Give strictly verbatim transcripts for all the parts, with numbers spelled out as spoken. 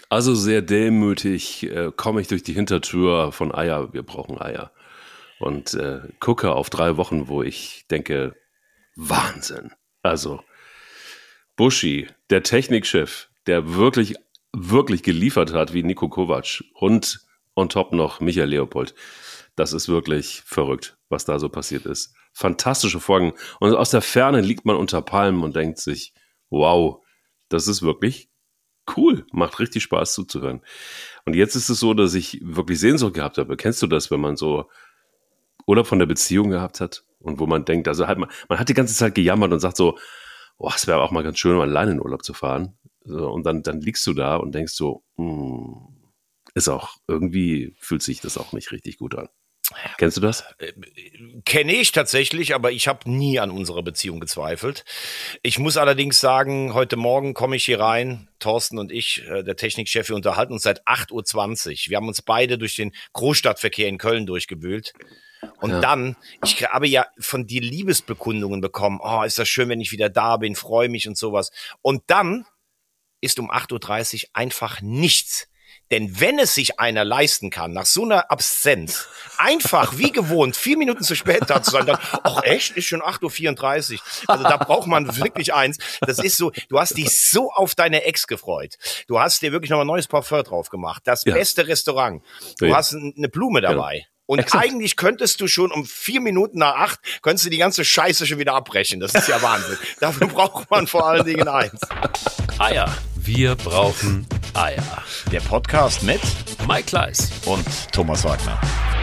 Also sehr demütig äh, komme ich durch die Hintertür von Eier, wir brauchen Eier. Und äh, gucke auf drei Wochen, wo ich denke, Wahnsinn. Also Buschi, der Technikchef, der wirklich, wirklich geliefert hat wie Niko Kovac und on top noch Michael Leopold. Das ist wirklich verrückt, was da so passiert ist. Fantastische Folgen. Und aus der Ferne liegt man unter Palmen und denkt sich, wow, das ist wirklich cool. Macht richtig Spaß zuzuhören. Und jetzt ist es so, dass ich wirklich Sehnsucht gehabt habe. Kennst du das, wenn man so Urlaub von der Beziehung gehabt hat und wo man denkt, also halt man, man hat die ganze Zeit gejammert und sagt so, boah, es wäre auch mal ganz schön, mal alleine in Urlaub zu fahren. So, und dann, dann liegst du da und denkst so, mh, ist auch, irgendwie fühlt sich das auch nicht richtig gut an. Kennst du das? Kenne ich tatsächlich, aber ich habe nie an unserer Beziehung gezweifelt. Ich muss allerdings sagen, heute Morgen komme ich hier rein, Thorsten und ich, der Technikchef, wir unterhalten uns seit acht Uhr zwanzig. Wir haben uns beide durch den Großstadtverkehr in Köln durchgewühlt. Und ja. dann, ich habe ja von dir Liebesbekundungen bekommen. Oh, ist das schön, wenn ich wieder da bin, freue mich und sowas. Und dann ist um acht Uhr dreißig einfach nichts. Denn wenn es sich einer leisten kann, nach so einer Absenz, einfach wie gewohnt, vier Minuten zu spät da zu sein, dann, ach echt, ist schon acht Uhr vierunddreißig. Also da braucht man wirklich eins. Das ist so, du hast dich so auf deine Ex gefreut. Du hast dir wirklich noch ein neues Parfum drauf gemacht. Das ja. beste Restaurant. Du ja. hast eine Blume dabei. Ja. Und Exakt. Eigentlich könntest du schon um vier Minuten nach acht, könntest du die ganze Scheiße schon wieder abbrechen. Das ist ja Wahnsinn. Dafür braucht man vor allen Dingen eins. Eier. Wir brauchen Eier. Der Podcast mit Mike Kleiss und Thomas Wagner.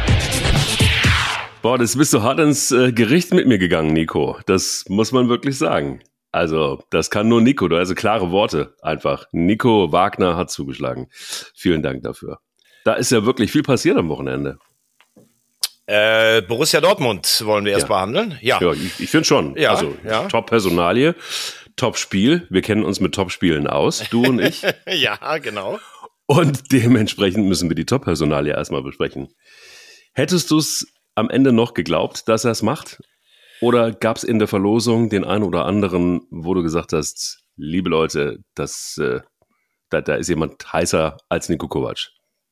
Boah, das bist du hart ins äh, Gericht mit mir gegangen, Nico. Das muss man wirklich sagen. Also, das kann nur Nico. Also klare Worte einfach. Nico Wagner hat zugeschlagen. Vielen Dank dafür. Da ist ja wirklich viel passiert am Wochenende. Äh, Borussia Dortmund wollen wir erst ja. behandeln. Ja, ja ich, ich finde schon. Ja, also, ja. Top-Personalie. Top-Spiel. Wir kennen uns mit Top-Spielen aus, du und ich. Ja, genau. Und dementsprechend müssen wir die Top-Personalie erstmal besprechen. Hättest du es am Ende noch geglaubt, dass er es macht? Oder gab es in der Verlosung den einen oder anderen, wo du gesagt hast, liebe Leute, das, äh, da, da ist jemand heißer als Niko Kovac?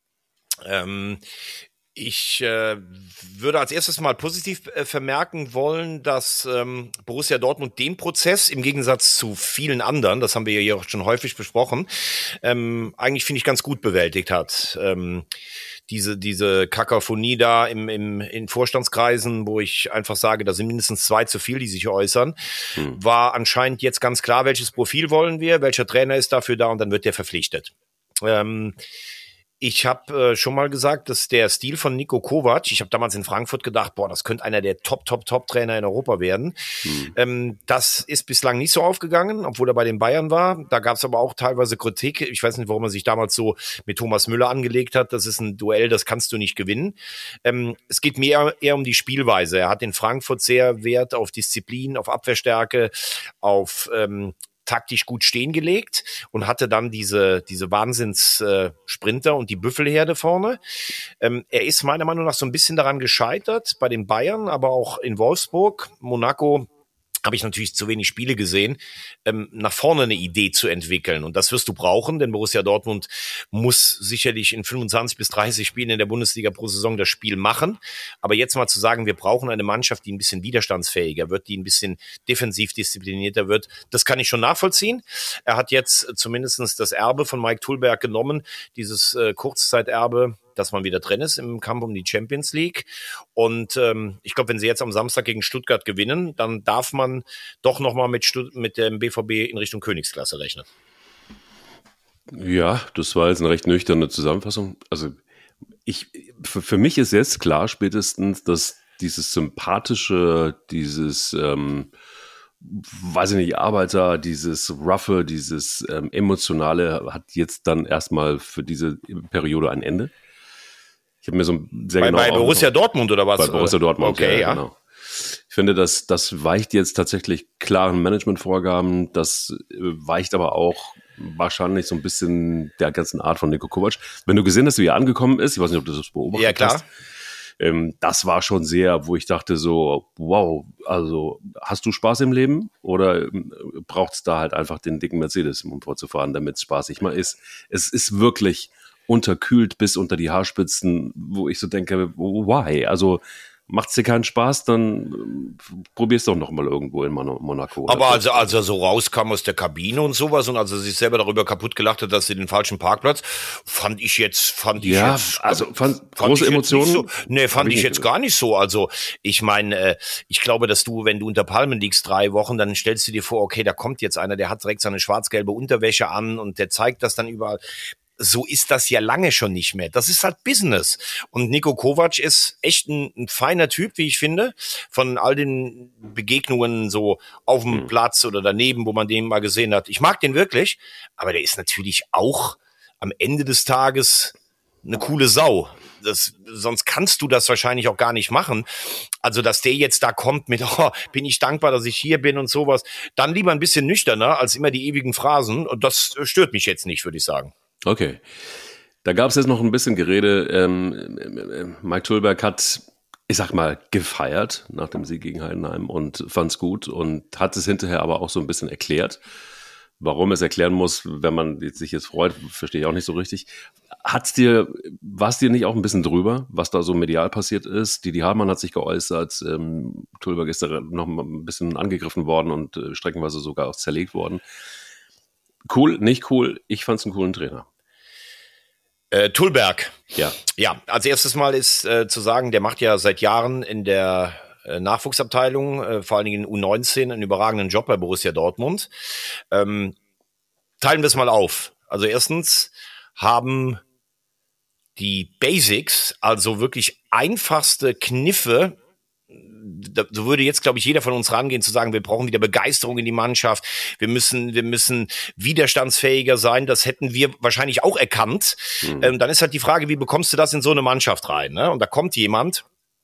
Ähm... Ich äh, würde als erstes mal positiv äh, vermerken wollen, dass ähm, Borussia Dortmund den Prozess im Gegensatz zu vielen anderen, das haben wir ja hier auch schon häufig besprochen, ähm, eigentlich finde ich ganz gut bewältigt hat. Ähm, diese diese Kakophonie da im, im in Vorstandskreisen, wo ich einfach sage, da sind mindestens zwei zu viel, die sich äußern, hm. war anscheinend jetzt ganz klar, welches Profil wollen wir, welcher Trainer ist dafür da und dann wird der verpflichtet. Ähm, Ich habe äh, schon mal gesagt, dass der Stil von Niko Kovac, ich habe damals in Frankfurt gedacht, boah, das könnte einer der Top-Top-Top-Trainer in Europa werden. Mhm. Ähm, das ist bislang nicht so aufgegangen, obwohl er bei den Bayern war. Da gab es aber auch teilweise Kritik. Ich weiß nicht, warum er sich damals so mit Thomas Müller angelegt hat. Das ist ein Duell, das kannst du nicht gewinnen. Ähm, es geht mehr eher um die Spielweise. Er hat in Frankfurt sehr Wert auf Disziplin, auf Abwehrstärke, auf ähm, taktisch gut stehen gelegt und hatte dann diese diese Wahnsinns-Sprinter äh, und die Büffelherde vorne. Ähm, er ist meiner Meinung nach so ein bisschen daran gescheitert, bei den Bayern, aber auch in Wolfsburg, Monaco, habe ich natürlich zu wenig Spiele gesehen, ähm, nach vorne eine Idee zu entwickeln. Und das wirst du brauchen, denn Borussia Dortmund muss sicherlich in fünfundzwanzig bis dreißig Spielen in der Bundesliga pro Saison das Spiel machen. Aber jetzt mal zu sagen, wir brauchen eine Mannschaft, die ein bisschen widerstandsfähiger wird, die ein bisschen defensiv disziplinierter wird, das kann ich schon nachvollziehen. Er hat jetzt zumindest das Erbe von Mike Thuelberg genommen, dieses äh, Kurzzeiterbe, dass man wieder drin ist im Kampf um die Champions League. Und ähm, ich glaube, wenn sie jetzt am Samstag gegen Stuttgart gewinnen, dann darf man doch nochmal mit, Stutt- mit dem B V B in Richtung Königsklasse rechnen. Ja, das war jetzt eine recht nüchterne Zusammenfassung. Also ich, für, für mich ist jetzt klar spätestens, dass dieses sympathische, dieses, ähm, weiß ich nicht, Arbeiter, dieses Roughe, dieses ähm, Emotionale hat jetzt dann erstmal für diese Periode ein Ende. Ich habe mir so sehr bei, genau bei Borussia Dortmund oder was? Bei Borussia Dortmund, okay, ja, ja. Genau. Ich finde, das, das weicht jetzt tatsächlich klaren Managementvorgaben, das weicht aber auch wahrscheinlich so ein bisschen der ganzen Art von Niko Kovac. Wenn du gesehen hast, wie er angekommen ist, ich weiß nicht, ob du das beobachtet hast. Ja, klar. hast, ähm, das war schon sehr, wo ich dachte so, wow, also hast du Spaß im Leben oder ähm, braucht es da halt einfach den dicken Mercedes, um vorzufahren, damit es spaßig mal ist. Es ist wirklich unterkühlt bis unter die Haarspitzen, wo ich so denke, why? Also macht's dir keinen Spaß, dann äh, probier's doch noch mal irgendwo in Mon- Monaco. Aber als, als er so rauskam aus der Kabine und sowas und als er sich selber darüber kaputt gelacht hat, dass sie den falschen Parkplatz, fand ich jetzt, fand ich ja, jetzt, also fand, fand große ich Emotionen. So, nee, fand ich, ich jetzt gar nicht so. Also ich meine, äh, ich glaube, dass du, wenn du unter Palmen liegst drei Wochen, dann stellst du dir vor, okay, da kommt jetzt einer, der hat direkt seine schwarz-gelbe Unterwäsche an und der zeigt das dann überall. So ist das ja lange schon nicht mehr. Das ist halt Business. Und Niko Kovac ist echt ein, ein feiner Typ, wie ich finde. Von all den Begegnungen so auf dem mhm. Platz oder daneben, wo man den mal gesehen hat. Ich mag den wirklich, aber der ist natürlich auch am Ende des Tages eine coole Sau. Das, sonst kannst du das wahrscheinlich auch gar nicht machen. Also, dass der jetzt da kommt mit, oh, bin ich dankbar, dass ich hier bin und sowas. Dann lieber ein bisschen nüchterner als immer die ewigen Phrasen. Und das stört mich jetzt nicht, würde ich sagen. Okay, da gab es jetzt noch ein bisschen Gerede. Ähm, Mike Tüllberg hat, ich sag mal, gefeiert nach dem Sieg gegen Heidenheim und fand's gut und hat es hinterher aber auch so ein bisschen erklärt. Warum es erklären muss, wenn man sich jetzt freut, verstehe ich auch nicht so richtig. Hat's dir, war's dir nicht auch ein bisschen drüber, was da so medial passiert ist? Didi Hamann hat sich geäußert, ähm, Tüllberg ist da noch mal ein bisschen angegriffen worden und äh, streckenweise sogar auch zerlegt worden. Cool, nicht cool. Ich fand's einen coolen Trainer. Äh, Tüllberg. Ja. Ja, als erstes Mal ist äh, zu sagen, der macht ja seit Jahren in der äh, Nachwuchsabteilung, äh, vor allen Dingen in U neunzehn, einen überragenden Job bei Borussia Dortmund. Ähm, teilen wir es mal auf. Also erstens haben die Basics, also wirklich einfachste Kniffe, da, so würde jetzt, glaube ich, jeder von uns rangehen zu sagen, wir brauchen wieder Begeisterung in die Mannschaft, wir müssen, wir müssen widerstandsfähiger sein, das hätten wir wahrscheinlich auch erkannt. Mhm. Ähm, dann ist halt die Frage, wie bekommst du das in so eine Mannschaft rein? Ne? Und da kommt jemand,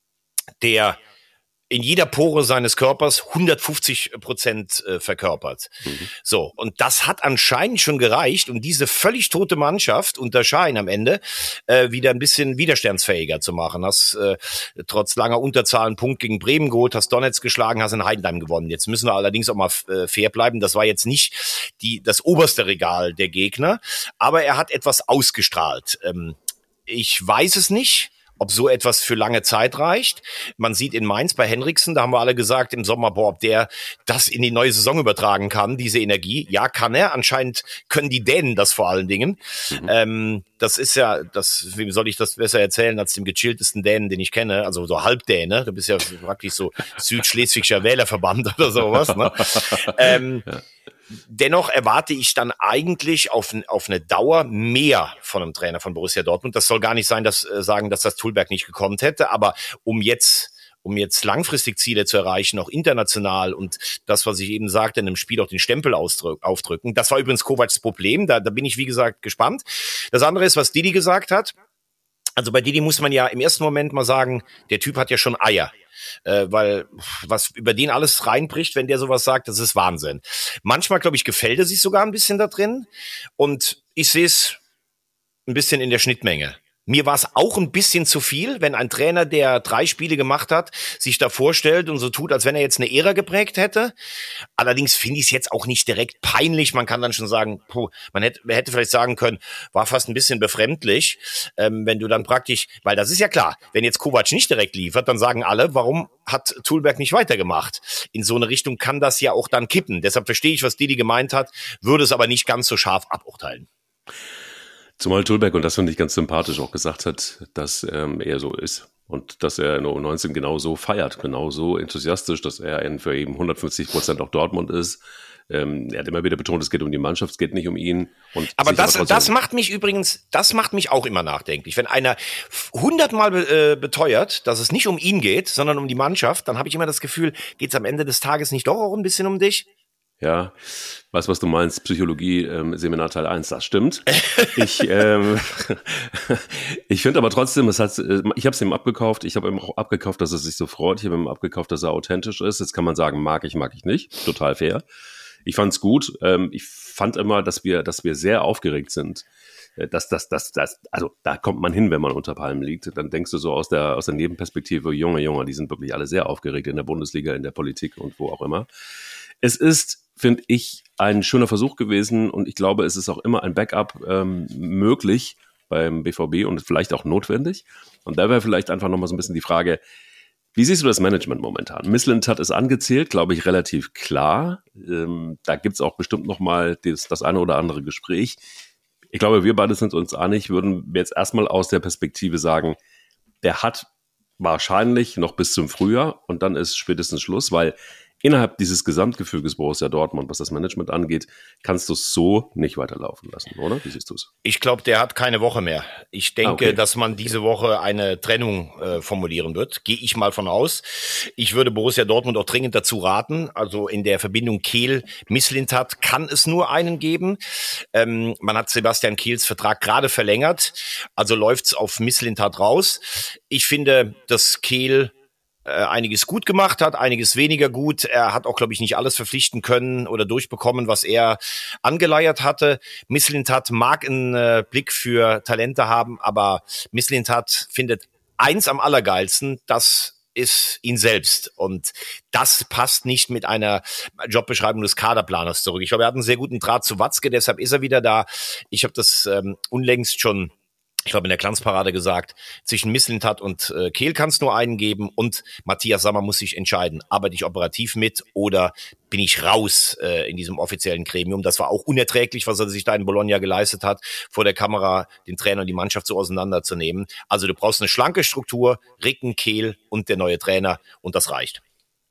der in jeder Pore seines Körpers hundertfünfzig Prozent äh, verkörpert. Mhm. So, und das hat anscheinend schon gereicht, um diese völlig tote Mannschaft unter Schein am Ende äh, wieder ein bisschen widerstandsfähiger zu machen. Hast äh, trotz langer Unterzahl einen Punkt gegen Bremen geholt, hast Donetsk geschlagen, hast in Heidenheim gewonnen. Jetzt müssen wir allerdings auch mal äh, fair bleiben. Das war jetzt nicht die das oberste Regal der Gegner, aber er hat etwas ausgestrahlt. Ähm, ich weiß es nicht, ob so etwas für lange Zeit reicht. Man sieht in Mainz bei Henriksen, da haben wir alle gesagt im Sommer, boah, ob der das in die neue Saison übertragen kann, diese Energie. Ja, kann er. Anscheinend können die Dänen das vor allen Dingen. Mhm. Ähm, das ist ja, das, wem soll ich das besser erzählen als dem gechilltesten Dänen, den ich kenne, also so Halbdäne. Du bist ja praktisch so Südschleswigscher Wählerverband oder sowas. Ne? ähm, ja. Dennoch erwarte ich dann eigentlich auf, auf eine Dauer mehr von einem Trainer von Borussia Dortmund. Das soll gar nicht sein, dass äh, sagen, dass das Tüllberg nicht gekonnt hätte, aber um jetzt um jetzt langfristig Ziele zu erreichen, auch international und das, was ich eben sagte, in einem Spiel auch den Stempel aufdrücken. Das war übrigens Kovacs Problem, da, da bin ich, wie gesagt, gespannt. Das andere ist, was Didi gesagt hat. Also bei Didi muss man ja im ersten Moment mal sagen, der Typ hat ja schon Eier. Äh, weil was über den alles reinbricht, wenn der sowas sagt, das ist Wahnsinn. Manchmal, glaube ich, gefällt er sich sogar ein bisschen da drin und ich sehe es ein bisschen in der Schnittmenge. Mir war es auch ein bisschen zu viel, wenn ein Trainer, der drei Spiele gemacht hat, sich da vorstellt und so tut, als wenn er jetzt eine Ära geprägt hätte. Allerdings finde ich es jetzt auch nicht direkt peinlich. Man kann dann schon sagen, puh, man hätte, man hätte vielleicht sagen können, war fast ein bisschen befremdlich, ähm, wenn du dann praktisch, weil das ist ja klar, wenn jetzt Kovac nicht direkt liefert, dann sagen alle, warum hat Tüllberg nicht weitergemacht? In so eine Richtung kann das ja auch dann kippen. Deshalb verstehe ich, was Didi gemeint hat, würde es aber nicht ganz so scharf aburteilen. Zumal Tüllberg, und das finde ich ganz sympathisch, auch gesagt hat, dass ähm, er so ist und dass er in der U neunzehn genau so feiert, genau so enthusiastisch, dass er in für eben hundertfünfzig Prozent auch Dortmund ist. Ähm, er hat immer wieder betont, es geht um die Mannschaft, es geht nicht um ihn. Und aber das, aber das macht mich übrigens, das macht mich auch immer nachdenklich. Wenn einer hundertmal be, äh, beteuert, dass es nicht um ihn geht, sondern um die Mannschaft, dann habe ich immer das Gefühl, geht es am Ende des Tages nicht doch auch ein bisschen um dich? Ja, weißt was du meinst, Psychologie, ähm, Seminar Teil eins, das stimmt. Ich, ähm, ich finde aber trotzdem, es hat, ich habe es ihm abgekauft, ich habe ihm auch abgekauft, dass er sich so freut, ich habe ihm abgekauft, dass er authentisch ist. Jetzt kann man sagen, mag ich, mag ich nicht, total fair. Ich fand's gut. Ähm, ich fand immer, dass wir, dass wir sehr aufgeregt sind. Das, das, das, das, also da kommt man hin, wenn man unter Palmen liegt. Dann denkst du so aus der, aus der Nebenperspektive, Junge, Junge, die sind wirklich alle sehr aufgeregt in der Bundesliga, in der Politik und wo auch immer. Es ist, finde ich, ein schöner Versuch gewesen und ich glaube, es ist auch immer ein Backup ähm, möglich beim B V B und vielleicht auch notwendig. Und da wäre vielleicht einfach nochmal so ein bisschen die Frage, wie siehst du das Management momentan? Mislintat ist angezählt, glaube ich, relativ klar. Ähm, da gibt's auch bestimmt nochmal das, das eine oder andere Gespräch. Ich glaube, wir beide sind uns einig, würden wir jetzt erstmal aus der Perspektive sagen, der hat wahrscheinlich noch bis zum Frühjahr und dann ist spätestens Schluss, weil innerhalb dieses Gesamtgefüges Borussia Dortmund, was das Management angeht, kannst du es so nicht weiterlaufen lassen, oder? Wie siehst du es? Ich glaube, der hat keine Woche mehr. Ich denke, Ah, okay. dass man diese Woche eine Trennung äh, formulieren wird. Gehe ich mal von aus. Ich würde Borussia Dortmund auch dringend dazu raten. Also in der Verbindung Kehl-Mislintat kann es nur einen geben. Ähm, man hat Sebastian Kehls Vertrag gerade verlängert. Also läuft's auf Mislintat raus. Ich finde, dass Kehl Äh, einiges gut gemacht hat, einiges weniger gut. Er hat auch, glaube ich, nicht alles verpflichten können oder durchbekommen, was er angeleiert hatte. Mislintat mag einen äh, Blick für Talente haben, aber Mislintat findet eins am allergeilsten, das ist ihn selbst. Und das passt nicht mit einer Jobbeschreibung des Kaderplaners zurück. Ich glaube, er hat einen sehr guten Draht zu Watzke, deshalb ist er wieder da. Ich habe das ähm, unlängst schon ich glaube, in der Glanzparade gesagt, zwischen Mislintat und äh, Kehl kann es nur einen geben und Matthias Sammer muss sich entscheiden, arbeite ich operativ mit oder bin ich raus äh, in diesem offiziellen Gremium. Das war auch unerträglich, was er sich da in Bologna geleistet hat, vor der Kamera den Trainer und die Mannschaft so auseinanderzunehmen. Also du brauchst eine schlanke Struktur, Ricken, Kehl und der neue Trainer und das reicht.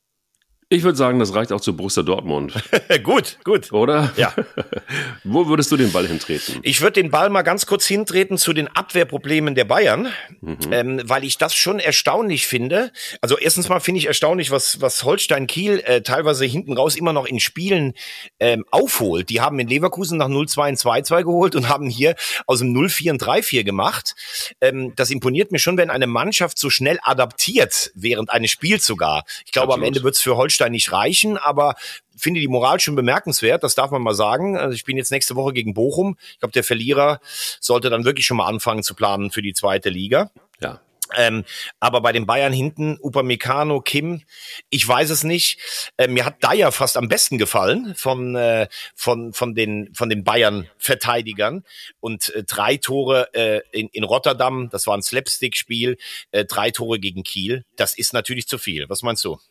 Ich würde sagen, das reicht auch zu Borussia Dortmund. Gut, gut. Oder? Ja. Wo würdest du den Ball hintreten? Ich würde den Ball mal ganz kurz hintreten zu den Abwehrproblemen der Bayern, Mhm. ähm, weil ich das schon erstaunlich finde. Also erstens mal finde ich erstaunlich, was was Holstein Kiel äh, teilweise hinten raus immer noch in Spielen ähm, aufholt. Die haben in Leverkusen nach null zwei ein zwei zwei geholt und haben hier aus dem null vier ein drei vier gemacht. Ähm, das imponiert mir schon, wenn eine Mannschaft so schnell adaptiert, während eines Spiels sogar. Ich glaube, Absolut. am Ende wird es für Holstein nicht reichen, aber finde die Moral schon bemerkenswert, das darf man mal sagen. Also ich bin jetzt nächste Woche gegen Bochum. Ich glaube, der Verlierer sollte dann wirklich schon mal anfangen zu planen für die zweite Liga. Ja. Ähm, aber bei den Bayern hinten, Upamecano, Kim, ich weiß es nicht. Äh, mir hat Dyer fast am besten gefallen von äh, von von den von den Bayern-Verteidigern und äh, drei Tore äh, in, in Rotterdam. Das war ein Slapstick-Spiel. Äh, drei Tore gegen Kiel. Das ist natürlich zu viel. Was meinst du?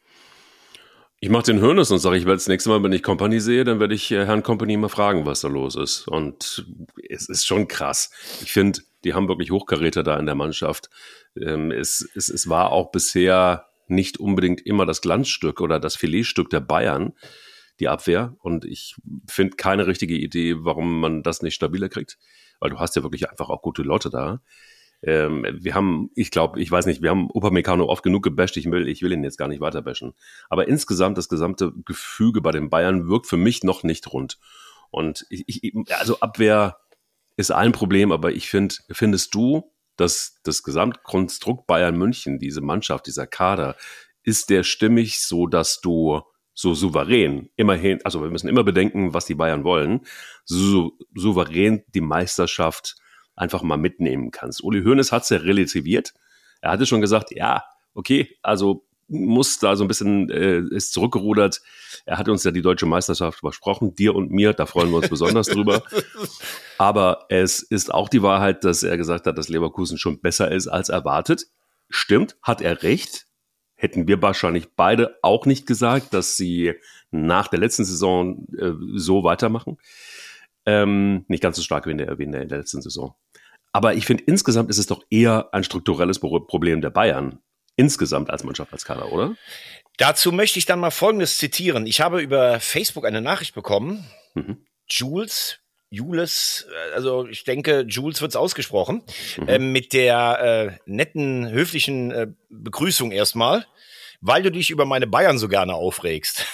Ich mache den Hönes und sage, ich werde das nächste Mal, wenn ich Kompany sehe, dann werde ich äh, Herrn Kompany mal fragen, was da los ist. Und es ist schon krass. Ich finde, die haben wirklich Hochkaräter da in der Mannschaft. Ähm, es, es, es war auch bisher nicht unbedingt immer das Glanzstück oder das Filetstück der Bayern, die Abwehr. Und ich finde keine richtige Idee, warum man das nicht stabiler kriegt. Weil du hast ja wirklich einfach auch gute Leute da. Ähm, wir haben, ich glaube, ich weiß nicht, wir haben Upamecano oft genug gebasht, ich will, ich will ihn jetzt gar nicht weiter bashen. Aber insgesamt, das gesamte Gefüge bei den Bayern wirkt für mich noch nicht rund. Und ich, ich, also Abwehr ist ein Problem, aber ich finde, findest du, dass das Gesamtkonstrukt Bayern München, diese Mannschaft, dieser Kader, ist der stimmig, so dass du so souverän, immerhin, also wir müssen immer bedenken, was die Bayern wollen, so souverän die Meisterschaft einfach mal mitnehmen kannst. Uli Hoeneß hat es ja relativiert. Er hatte schon gesagt, ja, okay, also muss da so ein bisschen, äh, ist zurückgerudert. Er hat uns ja die deutsche Meisterschaft versprochen, dir und mir, da freuen wir uns besonders drüber. Aber es ist auch die Wahrheit, dass er gesagt hat, dass Leverkusen schon besser ist als erwartet. Stimmt, hat er recht. Hätten wir wahrscheinlich beide auch nicht gesagt, dass sie nach der letzten Saison äh, so weitermachen. Ähm, nicht ganz so stark wie in der, wie in der, in der letzten Saison. Aber ich finde, insgesamt ist es doch eher ein strukturelles Problem der Bayern. Insgesamt als Mannschaft, als Kader, oder? Dazu möchte ich dann mal Folgendes zitieren. Ich habe über Facebook eine Nachricht bekommen. Mhm. Jules, Jules, also ich denke, Jules wird's ausgesprochen, mhm. äh, mit der äh, netten, höflichen äh, Begrüßung erstmal. Weil du dich über meine Bayern so gerne aufregst.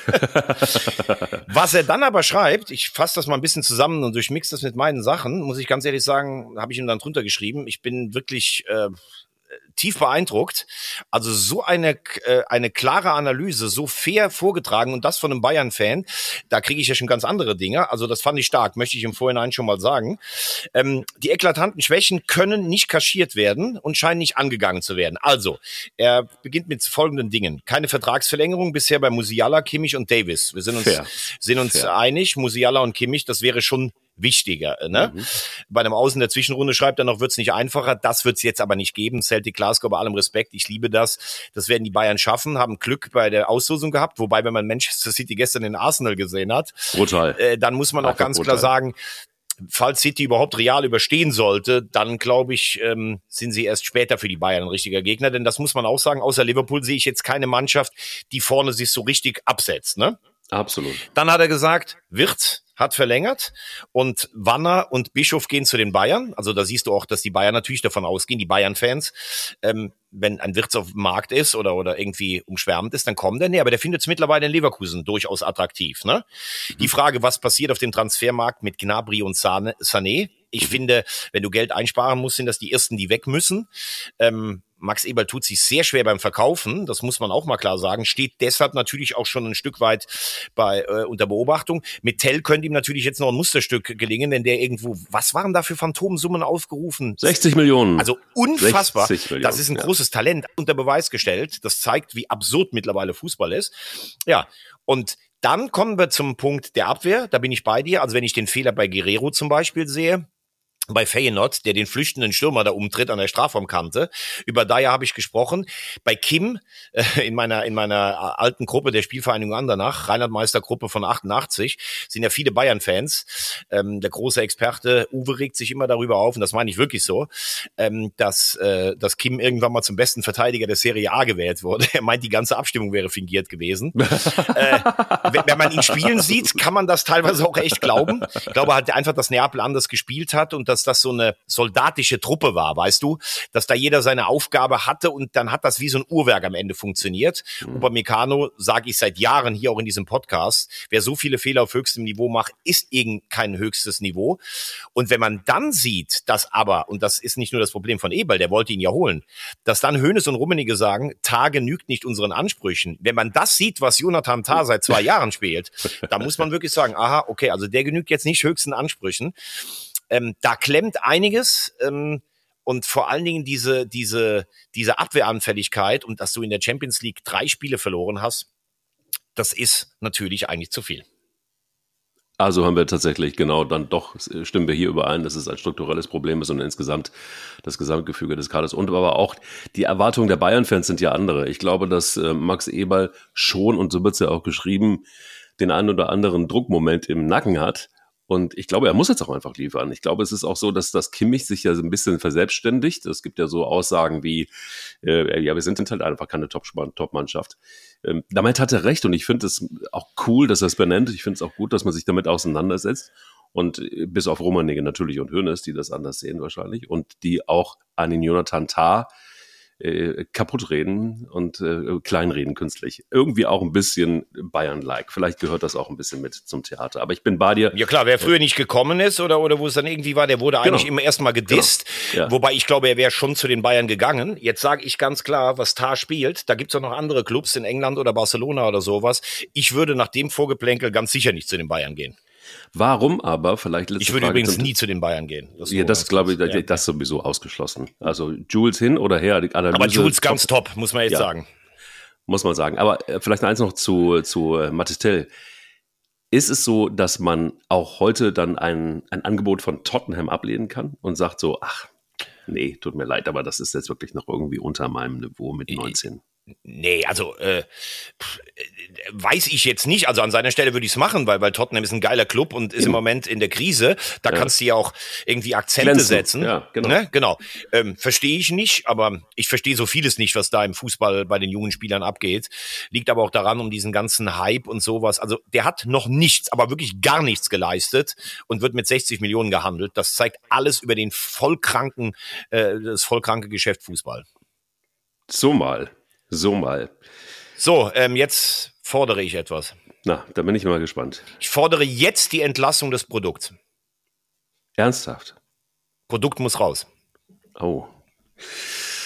Was er dann aber schreibt, ich fasse das mal ein bisschen zusammen und durchmix das mit meinen Sachen, muss ich ganz ehrlich sagen, habe ich ihm dann drunter geschrieben. Ich bin wirklich äh, tief beeindruckt. Also so eine äh, eine klare Analyse, so fair vorgetragen und das von einem Bayern-Fan, da kriege ich ja schon ganz andere Dinge. Also das fand ich stark, möchte ich im Vorhinein schon mal sagen. Ähm, die eklatanten Schwächen können nicht kaschiert werden und scheinen nicht angegangen zu werden. Also, er beginnt mit folgenden Dingen. Keine Vertragsverlängerung bisher bei Musiala, Kimmich und Davis. Wir sind uns, fair. sind uns fair. einig, Musiala und Kimmich, das wäre schon wichtiger. Ne? Mhm. Bei einem Außen der Zwischenrunde schreibt er noch, wird's nicht einfacher. Das wird's jetzt aber nicht geben. Celtic Glasgow, bei allem Respekt, ich liebe das. Das werden die Bayern schaffen, haben Glück bei der Auslosung gehabt. Wobei, wenn man Manchester City gestern in Arsenal gesehen hat, brutal. Äh, dann muss man Einfach auch ganz brutal. klar sagen, falls City überhaupt real überstehen sollte, dann glaube ich, ähm, sind sie erst später für die Bayern ein richtiger Gegner. Denn das muss man auch sagen, außer Liverpool sehe ich jetzt keine Mannschaft, die vorne sich so richtig absetzt. Ne? Absolut. Dann hat er gesagt, Wirtz hat verlängert und Wanner und Bischof gehen zu den Bayern. Also da siehst du auch, dass die Bayern natürlich davon ausgehen, die Bayern-Fans, ähm, wenn ein Wirtz auf dem Markt ist oder oder irgendwie umschwärmend ist, dann kommt er. Nee, aber der findet es mittlerweile in Leverkusen durchaus attraktiv. Ne? Mhm. Die Frage, was passiert auf dem Transfermarkt mit Gnabry und Sané? Ich mhm. finde, wenn du Geld einsparen musst, sind das die Ersten, die weg müssen. Ähm, Max Eberl tut sich sehr schwer beim Verkaufen, das muss man auch mal klar sagen, steht deshalb natürlich auch schon ein Stück weit bei äh, unter Beobachtung. Mit Tell könnte ihm natürlich jetzt noch ein Musterstück gelingen, wenn der irgendwo, was waren da für Phantomsummen aufgerufen? sechzig Millionen. Also unfassbar. Millionen, das ist ein ja. großes Talent, unter Beweis gestellt. Das zeigt, wie absurd mittlerweile Fußball ist. Ja, und dann kommen wir zum Punkt der Abwehr, da bin ich bei dir. Also wenn ich den Fehler bei Guerrero zum Beispiel sehe, bei Feyenoord, der den flüchtenden Stürmer da umtritt an der Strafraumkante. Über Dyer habe ich gesprochen. Bei Kim, äh, in meiner in meiner alten Gruppe der Spielvereinigung Andernach, Reinhard-Meister-Gruppe von achtundachtzig, sind ja viele Bayern-Fans. Ähm, der große Experte Uwe regt sich immer darüber auf, und das meine ich wirklich so, ähm, dass, äh, dass Kim irgendwann mal zum besten Verteidiger der Serie A gewählt wurde. Er meint, die ganze Abstimmung wäre fingiert gewesen. äh, wenn, wenn man ihn spielen sieht, kann man das teilweise auch echt glauben. Ich glaube halt einfach, dass Neapel anders gespielt hat und dass das so eine soldatische Truppe war, weißt du, dass da jeder seine Aufgabe hatte und dann hat das wie so ein Uhrwerk am Ende funktioniert. Mhm. Upamecano, sage ich seit Jahren hier auch in diesem Podcast, wer so viele Fehler auf höchstem Niveau macht, ist eben kein höchstes Niveau. Und wenn man dann sieht, dass aber, und das ist nicht nur das Problem von Eberl, der wollte ihn ja holen, dass dann Hoeneß und Rummenigge sagen, Tah genügt nicht unseren Ansprüchen. Wenn man das sieht, was Jonathan Tah seit zwei Jahren spielt, da muss man wirklich sagen, aha, okay, also der genügt jetzt nicht höchsten Ansprüchen. Ähm, da klemmt einiges ähm, und vor allen Dingen diese diese diese Abwehranfälligkeit und dass du in der Champions League drei Spiele verloren hast, das ist natürlich eigentlich zu viel. Also haben wir tatsächlich genau dann doch, stimmen wir hier überein, dass es ein strukturelles Problem ist und insgesamt das Gesamtgefüge des Kaders. Und aber auch die Erwartungen der Bayern-Fans sind ja andere. Ich glaube, dass äh, Max Eberl schon, und so wird es ja auch geschrieben, den einen oder anderen Druckmoment im Nacken hat. Und ich glaube, er muss jetzt auch einfach liefern. Ich glaube, es ist auch so, dass das Kimmich sich ja so ein bisschen verselbstständigt. Es gibt ja so Aussagen wie, äh, ja, wir sind halt einfach keine Top-Mannschaft. Ähm, damit hat er recht und ich finde es auch cool, dass er es benennt. Ich finde es auch gut, dass man sich damit auseinandersetzt. Und bis auf Rummenigge natürlich und Hoeneß, die das anders sehen wahrscheinlich und die auch einen Jonathan Tah Äh, kaputt reden und äh, kleinreden künstlich. Irgendwie auch ein bisschen Bayern-like. Vielleicht gehört das auch ein bisschen mit zum Theater. Aber ich bin bei dir. Ja klar, wer früher nicht gekommen ist oder oder wo es dann irgendwie war, der wurde eigentlich genau. immer erstmal gedisst. Genau. Ja. Wobei ich glaube, er wäre schon zu den Bayern gegangen. Jetzt sage ich ganz klar, was Tah spielt, da gibt es auch noch andere Clubs in England oder Barcelona oder sowas. Ich würde nach dem Vorgeplänkel ganz sicher nicht zu den Bayern gehen. Warum aber, vielleicht letzte Ich würde Frage übrigens nie zu den Bayern gehen. Das ja, das glaube ich, ja. das sowieso ausgeschlossen. Also Jules hin oder her, die Analyse. Aber Jules top, ganz top, muss man jetzt ja, sagen. Muss man sagen. Aber äh, vielleicht eins noch zu, zu äh, Mathys Tel. Ist es so, dass man auch heute dann ein, ein Angebot von Tottenham ablehnen kann und sagt so, ach, nee, tut mir leid, aber das ist jetzt wirklich noch irgendwie unter meinem Niveau mit neunzehn? Nee, also äh, weiß ich jetzt nicht. Also an seiner Stelle würde ich es machen, weil, weil Tottenham ist ein geiler Club und ist mhm. im Moment in der Krise. Da ja. kannst du ja auch irgendwie Akzente Glänzen. setzen. Ja, genau. Ne? Genau. Ähm, verstehe ich nicht, aber ich verstehe so vieles nicht, was da im Fußball bei den jungen Spielern abgeht. Liegt aber auch daran, um diesen ganzen Hype und sowas. Also der hat noch nichts, aber wirklich gar nichts geleistet und wird mit sechzig Millionen gehandelt. Das zeigt alles über den vollkranken, äh, das vollkranke Geschäft Fußball. So mal. So mal. So, ähm, jetzt fordere ich etwas. Na, da bin ich mal gespannt. Ich fordere jetzt die Entlassung des Produkts. Ernsthaft? Produkt muss raus. Oh.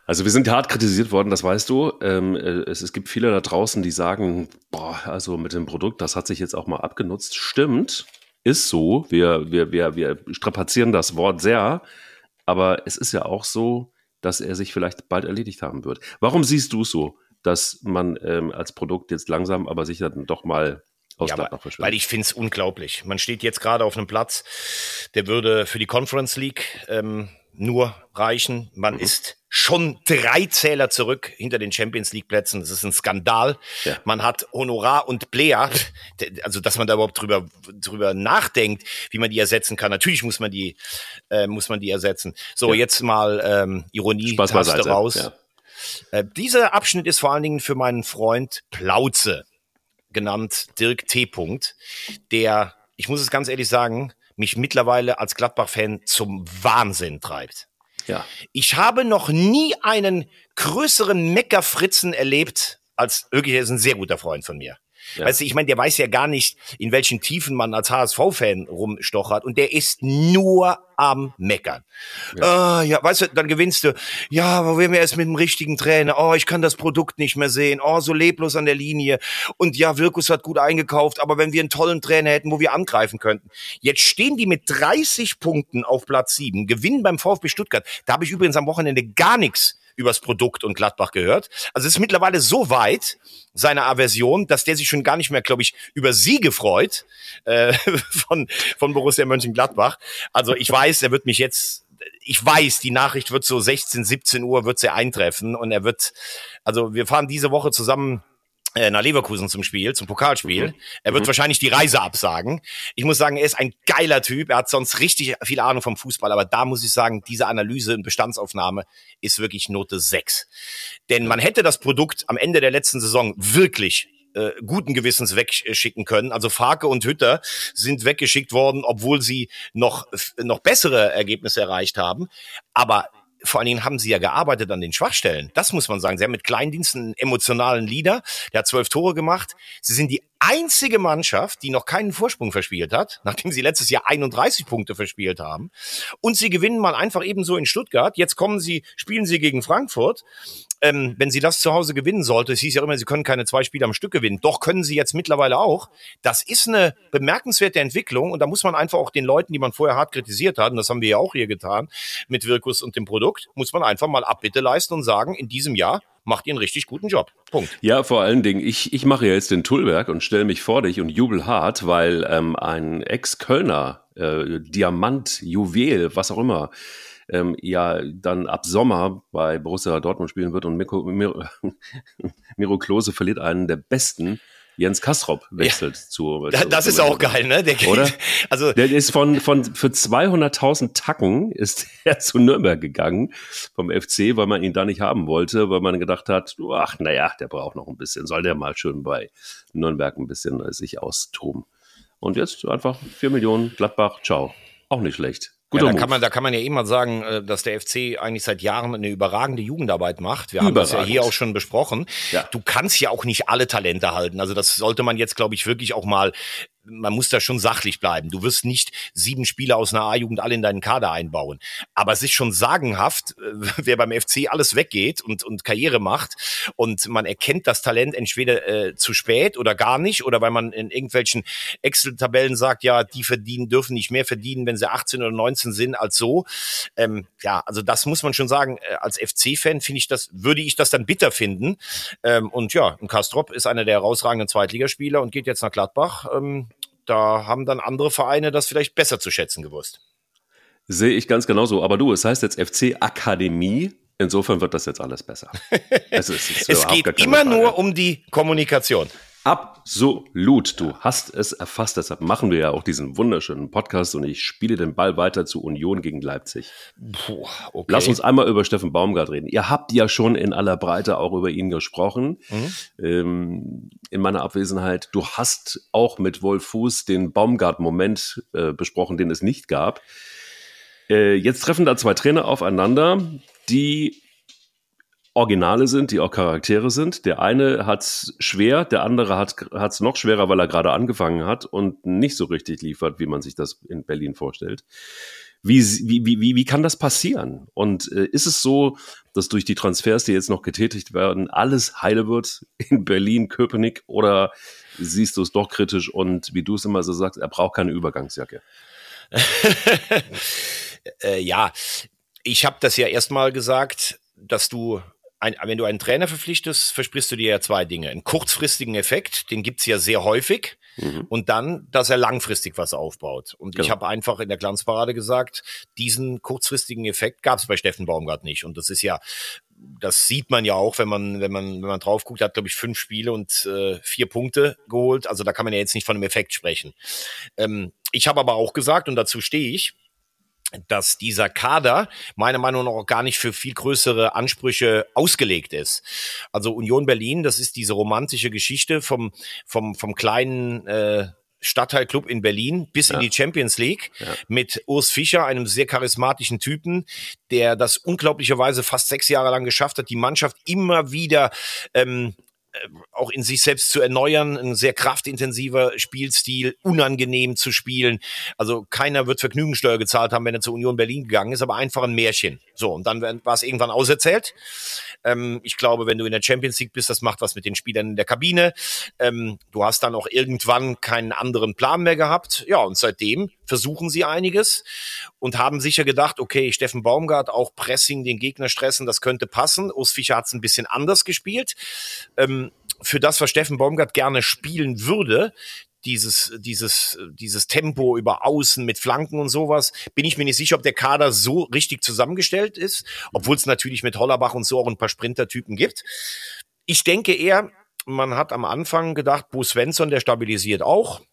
Also wir sind hart kritisiert worden, das weißt du. Ähm, es, es gibt viele da draußen, die sagen, boah, also mit dem Produkt, das hat sich jetzt auch mal abgenutzt. Stimmt, ist so. Wir, wir, wir, wir strapazieren das Wort sehr, aber es ist ja auch so, dass er sich vielleicht bald erledigt haben wird. Warum siehst du es so, dass man ähm, als Produkt jetzt langsam, aber sicher dann doch mal aus Ja, Gladbach aber, verschwindet? weil ich finde es unglaublich. Man steht jetzt gerade auf einem Platz, der würde für die Conference League ähm, nur reichen. Man Mhm. ist schon drei Zähler zurück hinter den Champions League Plätzen. Das ist ein Skandal. Ja. Man hat Honorar und Blea, also dass man da überhaupt drüber drüber nachdenkt, wie man die ersetzen kann. Natürlich muss man die äh, muss man die ersetzen. So, Ja. jetzt mal ähm, Ironie Spaß Taste beiseite. raus. Ja. Äh, dieser Abschnitt ist vor allen Dingen für meinen Freund Plauze, genannt Dirk T. Punkt, der, ich muss es ganz ehrlich sagen, mich mittlerweile als Gladbach-Fan zum Wahnsinn treibt. Ja. Ich habe noch nie einen größeren Meckerfritzen erlebt, als wirklich, er ist ein sehr guter Freund von mir. Ja. Weißt du, ich meine, der weiß ja gar nicht, in welchen Tiefen man als H S V-Fan rumstochert, und der ist nur am Meckern. Ja. Ah, ja, weißt du, dann gewinnst du. Ja, wo wären wir erst mit dem richtigen Trainer? Oh, ich kann das Produkt nicht mehr sehen. Oh, so leblos an der Linie. Und ja, Wirkus hat gut eingekauft, aber wenn wir einen tollen Trainer hätten, wo wir angreifen könnten. Jetzt stehen die mit dreißig Punkten auf Platz sieben, gewinnen beim VfB Stuttgart. Da habe ich übrigens am Wochenende gar nichts übers Produkt und Gladbach gehört. Also es ist mittlerweile so weit, seine Aversion, dass der sich schon gar nicht mehr, glaube ich, über Siege freut äh, von, von Borussia Mönchengladbach. Also ich weiß, er wird mich jetzt, ich weiß, die Nachricht wird so sechzehn, siebzehn Uhr wird sie eintreffen, und er wird, also wir fahren diese Woche zusammen nach Leverkusen zum Spiel, zum Pokalspiel. Mhm. Er wird mhm. wahrscheinlich die Reise absagen. Ich muss sagen, er ist ein geiler Typ. Er hat sonst richtig viel Ahnung vom Fußball, aber da muss ich sagen, diese Analyse und Bestandsaufnahme ist wirklich Note sechs. Denn man hätte das Produkt am Ende der letzten Saison wirklich äh, guten Gewissens wegschicken können. Also Farke und Hütter sind weggeschickt worden, obwohl sie noch, noch bessere Ergebnisse erreicht haben. Aber vor allen Dingen haben sie ja gearbeitet an den Schwachstellen. Das muss man sagen. Sie haben mit Kleindiensten einen emotionalen Leader. Der hat zwölf Tore gemacht. Sie sind die einzige Mannschaft, die noch keinen Vorsprung verspielt hat, nachdem sie letztes Jahr einunddreißig Punkte verspielt haben. Und sie gewinnen mal einfach ebenso in Stuttgart. Jetzt kommen sie, spielen sie gegen Frankfurt. Ähm, wenn sie das zu Hause gewinnen sollte, es hieß ja immer, sie können keine zwei Spiele am Stück gewinnen. Doch können sie jetzt mittlerweile auch. Das ist eine bemerkenswerte Entwicklung, und da muss man einfach auch den Leuten, die man vorher hart kritisiert hat, und das haben wir ja auch hier getan, mit Wirkus und dem Produkt, muss man einfach mal Abbitte leisten und sagen, in diesem Jahr macht ihr einen richtig guten Job. Punkt. Ja, vor allen Dingen, ich, ich mache ja jetzt den Tullberg und stelle mich vor dich und jubel hart, weil ähm, ein Ex-Kölner, äh, Diamant, Juwel, was auch immer, ähm, ja dann ab Sommer bei Borussia Dortmund spielen wird, und Miro, Miro, Miro Klose verliert einen der besten. Jens Kastrop wechselt ja. zu, zu. Das ist auch geil, ne? Der, oder? Also der ist von von für zweihunderttausend Tacken ist er zu Nürnberg gegangen vom F C, weil man ihn da nicht haben wollte, weil man gedacht hat, ach naja, der braucht noch ein bisschen, soll der mal schön bei Nürnberg ein bisschen sich austoben. Und jetzt einfach vier Millionen, Gladbach, ciao. Auch nicht schlecht. Ja, da kann man, da kann man ja eben mal sagen, dass der F C eigentlich seit Jahren eine überragende Jugendarbeit macht. Wir haben das ja hier auch schon besprochen. Ja. Du kannst ja auch nicht alle Talente halten. Also das sollte man jetzt, glaube ich, wirklich auch mal, man muss da schon sachlich bleiben. Du wirst nicht sieben Spieler aus einer A-Jugend alle in deinen Kader einbauen. Aber es ist schon sagenhaft, wer beim F C alles weggeht und, und Karriere macht, und man erkennt das Talent entweder äh, zu spät oder gar nicht, oder weil man in irgendwelchen Excel-Tabellen sagt, ja, die verdienen, dürfen nicht mehr verdienen, wenn sie achtzehn oder neunzehn sind, als so. Ähm, ja, also das muss man schon sagen. Äh, als F C-Fan finde ich das, würde ich das dann bitter finden. Ähm, und ja, ein Kastrop ist einer der herausragenden Zweitligaspieler und geht jetzt nach Gladbach. Ähm, Da haben dann andere Vereine das vielleicht besser zu schätzen gewusst. Sehe ich ganz genauso. Aber du, es heißt jetzt F C Akademie. Insofern wird das jetzt alles besser. Es, ist, es geht immer Frage. Nur um die Kommunikation. Absolut. Du hast es erfasst. Deshalb machen wir ja auch diesen wunderschönen Podcast, und ich spiele den Ball weiter zu Union gegen Leipzig. Puh, okay. Lass uns einmal über Steffen Baumgart reden. Ihr habt ja schon in aller Breite auch über ihn gesprochen. Mhm. Ähm, in meiner Abwesenheit. Du hast auch mit Wolf Fuß den Baumgart-Moment äh, besprochen, den es nicht gab. Äh, jetzt treffen da zwei Trainer aufeinander, die Originale sind, die auch Charaktere sind. Der eine hat's schwer, der andere hat hat's noch schwerer, weil er gerade angefangen hat und nicht so richtig liefert, wie man sich das in Berlin vorstellt. Wie, wie, wie, wie kann das passieren? Und äh, ist es so, dass durch die Transfers, die jetzt noch getätigt werden, alles heile wird in Berlin, Köpenick, oder siehst du es doch kritisch und wie du es immer so sagst, er braucht keine Übergangsjacke? äh, ja, ich habe das ja erstmal gesagt, dass du Ein, wenn du einen Trainer verpflichtest, versprichst du dir ja zwei Dinge. Einen kurzfristigen Effekt, den gibt's ja sehr häufig. Mhm. Und dann, dass er langfristig was aufbaut. Und genau. Ich habe einfach in der Glanzparade gesagt, diesen kurzfristigen Effekt gab's bei Steffen Baumgart nicht. Und das ist ja, das sieht man ja auch, wenn man wenn man wenn man drauf guckt, hat glaube ich fünf Spiele und äh, vier Punkte geholt. Also da kann man ja jetzt nicht von einem Effekt sprechen. Ähm, ich habe aber auch gesagt, und dazu stehe ich, dass dieser Kader meiner Meinung nach auch gar nicht für viel größere Ansprüche ausgelegt ist. Also Union Berlin, das ist diese romantische Geschichte vom vom vom kleinen äh, Stadtteilclub in Berlin bis ja. in die Champions League ja. mit Urs Fischer, einem sehr charismatischen Typen, der das unglaublicherweise fast sechs Jahre lang geschafft hat, die Mannschaft immer wieder ähm, auch in sich selbst zu erneuern, ein sehr kraftintensiver Spielstil, unangenehm zu spielen. Also keiner wird Vergnügungssteuer gezahlt haben, wenn er zur Union Berlin gegangen ist, aber einfach ein Märchen. So, und dann war es irgendwann auserzählt. Ähm, ich glaube, wenn du in der Champions League bist, das macht was mit den Spielern in der Kabine. Ähm, du hast dann auch irgendwann keinen anderen Plan mehr gehabt. Ja, und seitdem versuchen sie einiges und haben sicher gedacht, okay, Steffen Baumgart, auch Pressing, den Gegner stressen, das könnte passen. Urs Fischer hat es ein bisschen anders gespielt. Ähm, für das, was Steffen Baumgart gerne spielen würde, dieses, dieses, dieses Tempo über Außen mit Flanken und sowas, bin ich mir nicht sicher, ob der Kader so richtig zusammengestellt ist, obwohl es natürlich mit Hollerbach und so auch ein paar Sprintertypen gibt. Ich denke eher, man hat am Anfang gedacht, Bo Svensson, der stabilisiert auch.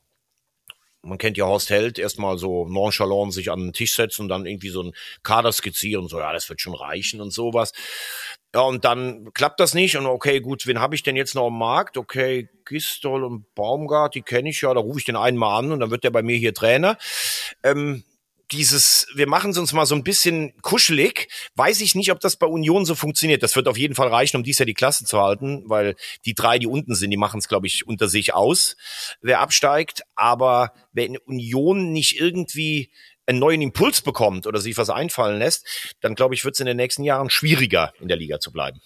Man kennt ja Horst Held, erstmal so nonchalant sich an den Tisch setzen und dann irgendwie so einen Kader skizzieren, so, ja, das wird schon reichen und sowas. Ja, und dann klappt das nicht und okay, gut, wen habe ich denn jetzt noch am Markt? Okay, Gistol und Baumgart, die kenne ich ja, da rufe ich den einen mal an und dann wird der bei mir hier Trainer. Ähm, dieses, wir machen es uns mal so ein bisschen kuschelig, weiß ich nicht, ob das bei Union so funktioniert. Das wird auf jeden Fall reichen, um dies Jahr die Klasse zu halten, weil die drei, die unten sind, die machen es, glaube ich, unter sich aus, wer absteigt. Aber wenn Union nicht irgendwie einen neuen Impuls bekommt oder sich was einfallen lässt, dann, glaube ich, wird es in den nächsten Jahren schwieriger, in der Liga zu bleiben.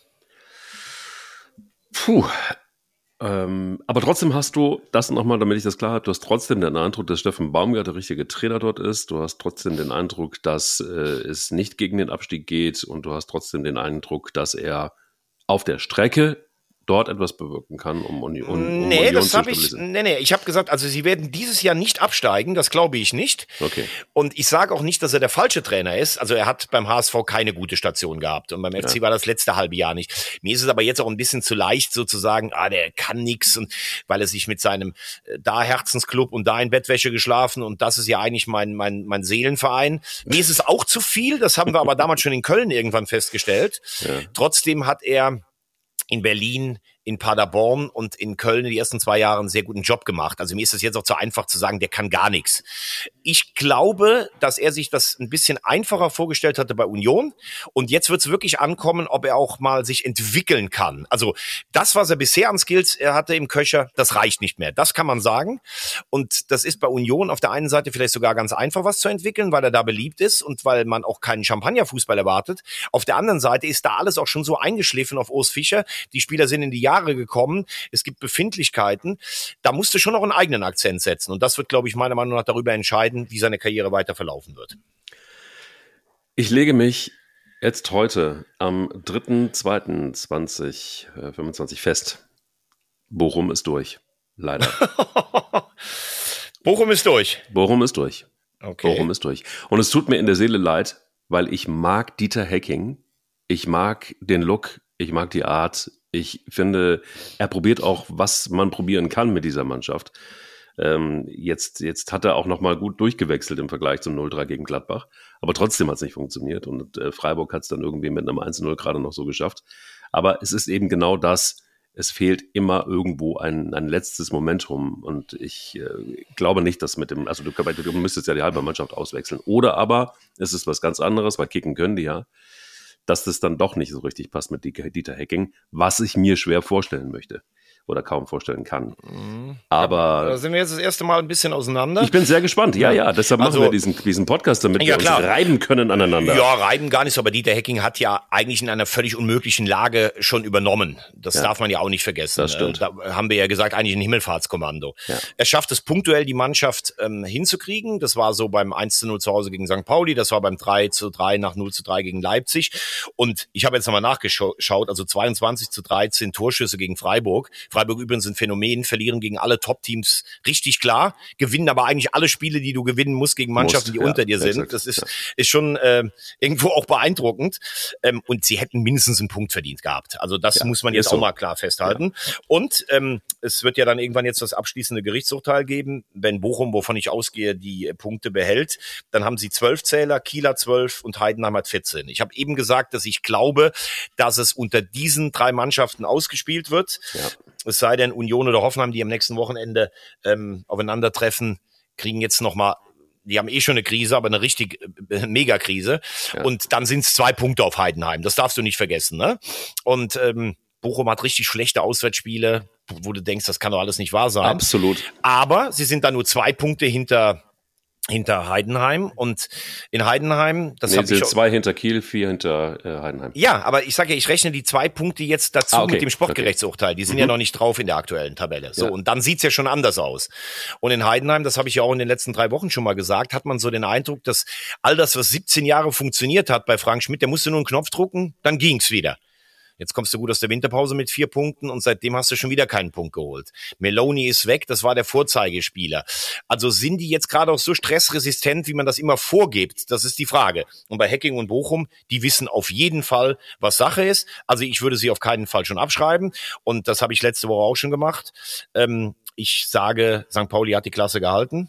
Puh. Ähm, aber trotzdem hast du, das nochmal, damit ich das klar habe, du hast trotzdem den Eindruck, dass Steffen Baumgart der richtige Trainer dort ist. Du hast trotzdem den Eindruck, dass äh, es nicht gegen den Abstieg geht und du hast trotzdem den Eindruck, dass er auf der Strecke dort etwas bewirken kann, um, um, um nee, Union das zu hab ich, stabilisieren. Nee, nee, ich habe gesagt, also sie werden dieses Jahr nicht absteigen, das glaube ich nicht. Okay. Und ich sage auch nicht, dass er der falsche Trainer ist. Also er hat beim H S V keine gute Station gehabt und beim F C ja. war das letzte halbe Jahr nicht. Mir ist es aber jetzt auch ein bisschen zu leicht sozusagen, ah, der kann nix, und weil er sich mit seinem äh, da Herzensclub und da in Bettwäsche geschlafen und das ist ja eigentlich mein mein mein Seelenverein. Mir ist es auch zu viel, das haben wir aber damals schon in Köln irgendwann festgestellt. Ja. Trotzdem hat er in Berlin, in Paderborn und in Köln die ersten zwei Jahre einen sehr guten Job gemacht. Also mir ist es jetzt auch zu einfach zu sagen, der kann gar nichts. Ich glaube, dass er sich das ein bisschen einfacher vorgestellt hatte bei Union. Und jetzt wird es wirklich ankommen, ob er auch mal sich entwickeln kann. Also das, was er bisher an Skills er hatte im Köcher, das reicht nicht mehr. Das kann man sagen. Und das ist bei Union auf der einen Seite vielleicht sogar ganz einfach, was zu entwickeln, weil er da beliebt ist und weil man auch keinen Champagnerfußball erwartet. Auf der anderen Seite ist da alles auch schon so eingeschliffen auf Urs Fischer. Die Spieler sind in die Jahre gekommen. Es gibt Befindlichkeiten. Da musst du schon noch einen eigenen Akzent setzen. Und das wird, glaube ich, meiner Meinung nach darüber entscheiden, wie seine Karriere weiter verlaufen wird. Ich lege mich jetzt heute am dritter zweiter zweitausendfünfundzwanzig fest. Bochum ist durch. Leider. Bochum ist durch. Bochum ist durch. Okay. Bochum ist durch. Und es tut mir in der Seele leid, weil ich mag Dieter Hecking. Ich mag den Look. Ich mag die Art. Ich finde, er probiert auch, was man probieren kann mit dieser Mannschaft. Ähm, jetzt, jetzt hat er auch nochmal gut durchgewechselt im Vergleich zum null drei gegen Gladbach. Aber trotzdem hat es nicht funktioniert. Und äh, Freiburg hat es dann irgendwie mit einem eins null gerade noch so geschafft. Aber es ist eben genau das. Es fehlt immer irgendwo ein, ein letztes Momentum. Und ich äh, glaube nicht, dass mit dem, also du, du müsstest ja die halbe Mannschaft auswechseln. Oder aber es ist was ganz anderes, weil kicken können die ja. dass das dann doch nicht so richtig passt mit Dieter Hecking, was ich mir schwer vorstellen möchte. Oder kaum vorstellen kann. Mhm. Aber da sind wir jetzt das erste Mal ein bisschen auseinander. Ich bin sehr gespannt. Ja, ja, deshalb machen also, wir diesen, diesen Podcast, damit ja, wir klar. uns reiben können aneinander. Ja, reiben gar nicht so, aber Dieter Hecking hat ja eigentlich in einer völlig unmöglichen Lage schon übernommen. Das ja. darf man ja auch nicht vergessen. Das stimmt. Da haben wir ja gesagt, eigentlich ein Himmelfahrtskommando. Ja. Er schafft es punktuell, die Mannschaft ähm, hinzukriegen. Das war so beim eins zu null zu Hause gegen Sankt Pauli, das war beim drei zu drei nach null zu drei gegen Leipzig. Und ich habe jetzt nochmal nachgeschaut, also zweiundzwanzig zu dreizehn Torschüsse gegen Freiburg. Freiburg übrigens ein Phänomen. Verlieren gegen alle Top-Teams richtig klar, gewinnen aber eigentlich alle Spiele, die du gewinnen musst gegen Mannschaften, Muss, die ja, unter dir sind. Exakt, das ist, ja. ist schon äh, irgendwo auch beeindruckend. Ähm, und sie hätten mindestens einen Punkt verdient gehabt. Also das ja, muss man jetzt so. auch mal klar festhalten. Ja. Und ähm, es wird ja dann irgendwann jetzt das abschließende Gerichtsurteil geben. Wenn Bochum, wovon ich ausgehe, die Punkte behält, dann haben sie zwölf Zähler, Kieler zwölf und Heidenheim hat vierzehn. Ich habe eben gesagt, dass ich glaube, dass es unter diesen drei Mannschaften ausgespielt wird. Ja. Es sei denn, Union oder Hoffenheim, die am nächsten Wochenende ähm, aufeinandertreffen, kriegen jetzt nochmal, die haben eh schon eine Krise, aber eine richtig äh, Megakrise. Ja. Und dann sind es zwei Punkte auf Heidenheim. Das darfst du nicht vergessen, ne? Und ähm, Bochum hat richtig schlechte Auswärtsspiele, wo du denkst, das kann doch alles nicht wahr sein. Absolut. Aber sie sind da nur zwei Punkte hinter hinter Heidenheim und in Heidenheim, das nee, habe ich sind zwei hinter Kiel, vier hinter äh, Heidenheim. Ja, aber ich sage ja, ich rechne die zwei Punkte jetzt dazu ah, okay. mit dem Sportgerichtsurteil. Die sind mhm. ja noch nicht drauf in der aktuellen Tabelle. So, ja. Und dann sieht's ja schon anders aus. Und in Heidenheim, das habe ich ja auch in den letzten drei Wochen schon mal gesagt, hat man so den Eindruck, dass all das, was siebzehn Jahre funktioniert hat bei Frank Schmidt, der musste nur einen Knopf drucken, dann ging's wieder. Jetzt kommst du gut aus der Winterpause mit vier Punkten und seitdem hast du schon wieder keinen Punkt geholt. Meloni ist weg, das war der Vorzeigespieler. Also sind die jetzt gerade auch so stressresistent, wie man das immer vorgibt? Das ist die Frage. Und bei Hecking und Bochum, die wissen auf jeden Fall, was Sache ist. Also ich würde sie auf keinen Fall schon abschreiben. Und das habe ich letzte Woche auch schon gemacht. Ähm, ich sage, Sankt Pauli hat die Klasse gehalten.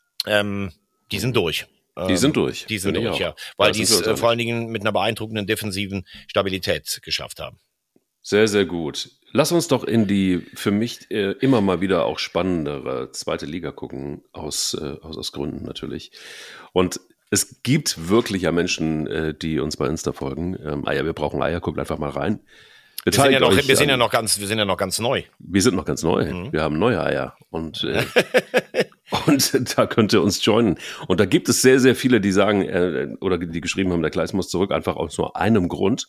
Ähm, die sind durch. Die sind durch. Die sind durch, ja. Weil die es äh, vor allen Dingen mit einer beeindruckenden defensiven Stabilität geschafft haben. Sehr, sehr gut. Lass uns doch in die für mich äh, immer mal wieder auch spannendere zweite Liga gucken, aus, äh, aus, aus Gründen natürlich. Und es gibt wirklich ja Menschen, äh, die uns bei Insta folgen. Ähm, Eier, wir brauchen Eier, guckt einfach mal rein. Wir sind, ja noch, wir, sind ja noch ganz, wir sind ja noch ganz neu. Wir sind noch ganz neu. Mhm. Wir haben neue Eier. Und, äh, und da könnt ihr uns joinen. Und da gibt es sehr, sehr viele, die sagen, äh, oder die geschrieben haben, der Kleis muss zurück, einfach aus nur einem Grund.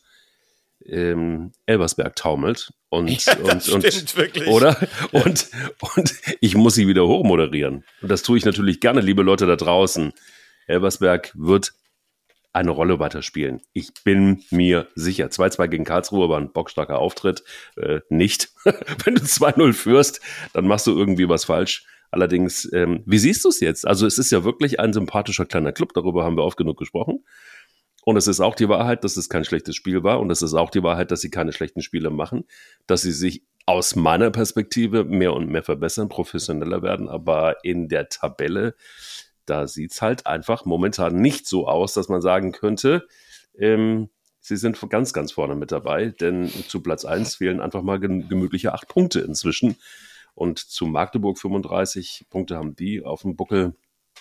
Ähm, Elversberg taumelt. Und, ja, das und, stimmt und, wirklich. Oder? Und, und ich muss sie wieder hochmoderieren. Und das tue ich natürlich gerne, liebe Leute da draußen. Elversberg wird eine Rolle weiterspielen. Ich bin mir sicher. zwei zwei gegen Karlsruhe war ein bockstarker Auftritt. Äh, nicht. Wenn du zwei null führst, dann machst du irgendwie was falsch. Allerdings, ähm, wie siehst du es jetzt? Also es ist ja wirklich ein sympathischer kleiner Club. Darüber haben wir oft genug gesprochen. Und es ist auch die Wahrheit, dass es kein schlechtes Spiel war. Und es ist auch die Wahrheit, dass sie keine schlechten Spiele machen. Dass sie sich aus meiner Perspektive mehr und mehr verbessern, professioneller werden. Aber in der Tabelle, da sieht's halt einfach momentan nicht so aus, dass man sagen könnte, ähm, sie sind ganz, ganz vorne mit dabei, denn zu Platz eins fehlen einfach mal gemütliche acht Punkte inzwischen. Und zu Magdeburg fünfunddreißig Punkte haben die auf dem Buckel.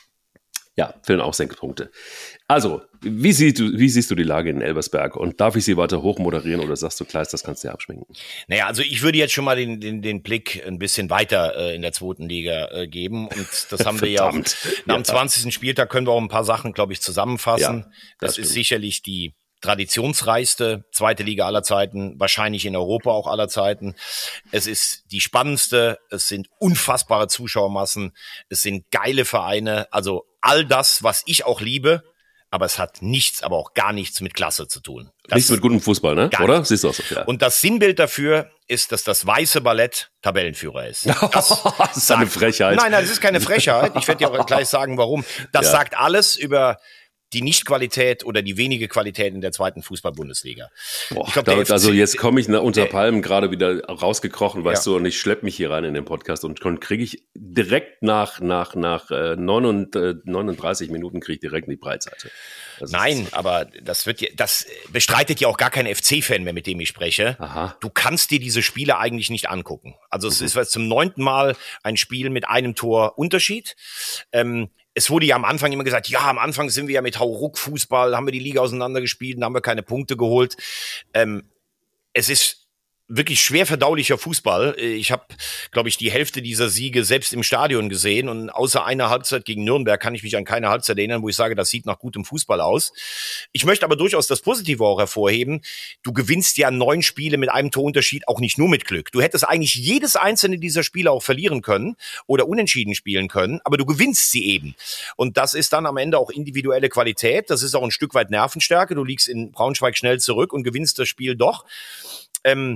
Ja, fehlen auch sechs Punkte. Also, wie, siehst du, wie siehst du die Lage in Elversberg? Und darf ich sie weiter hochmoderieren oder sagst du, Kleis, das kannst du ja abschminken? Naja, also ich würde jetzt schon mal den, den, den Blick ein bisschen weiter äh, in der zweiten Liga äh, geben. Und das haben wir ja auch. Nach dem zwanzigsten Spieltag können wir auch ein paar Sachen, glaube ich, zusammenfassen. Ja, das, das ist sicherlich die traditionsreichste zweite Liga aller Zeiten, wahrscheinlich in Europa auch aller Zeiten. Es ist die spannendste, es sind unfassbare Zuschauermassen, es sind geile Vereine, also all das, was ich auch liebe, aber es hat nichts, aber auch gar nichts mit Klasse zu tun. Das nichts mit gutem Fußball, ne? Oder? Nichts. Siehst du auch so, ja. Und das Sinnbild dafür ist, dass das Weiße Ballett Tabellenführer ist. Das, das ist eine Frechheit. Nein, nein, das ist keine Frechheit. Ich werde dir auch gleich sagen, warum. Das ja. sagt alles über die Nichtqualität oder die wenige Qualität in der zweiten Fußball-Bundesliga. Boah, ich glaub, der also F C, jetzt komme ich nach unter Palmen gerade wieder rausgekrochen, weißt ja. du, und ich schleppe mich hier rein in den Podcast und kriege ich direkt nach nach nach äh, neununddreißig Minuten kriege ich direkt in die Breitseite. Das Nein, aber das wird ja, das bestreitet ja auch gar kein F C-Fan mehr, mit dem ich spreche. Aha. Du kannst dir diese Spiele eigentlich nicht angucken. Also es mhm. ist zum neunten Mal ein Spiel mit einem Tor Unterschied. Ähm, es wurde ja am Anfang immer gesagt, ja, am Anfang sind wir ja mit Hauruck-Fußball, haben wir die Liga auseinandergespielt, dann haben wir keine Punkte geholt. Ähm, es ist wirklich schwer verdaulicher Fußball. Ich habe, glaube ich, die Hälfte dieser Siege selbst im Stadion gesehen und außer einer Halbzeit gegen Nürnberg kann ich mich an keine Halbzeit erinnern, wo ich sage, das sieht nach gutem Fußball aus. Ich möchte aber durchaus das Positive auch hervorheben. Du gewinnst ja neun Spiele mit einem Torunterschied, auch nicht nur mit Glück. Du hättest eigentlich jedes einzelne dieser Spiele auch verlieren können oder unentschieden spielen können, aber du gewinnst sie eben. Und das ist dann am Ende auch individuelle Qualität. Das ist auch ein Stück weit Nervenstärke. Du liegst in Braunschweig schnell zurück und gewinnst das Spiel doch. Ähm,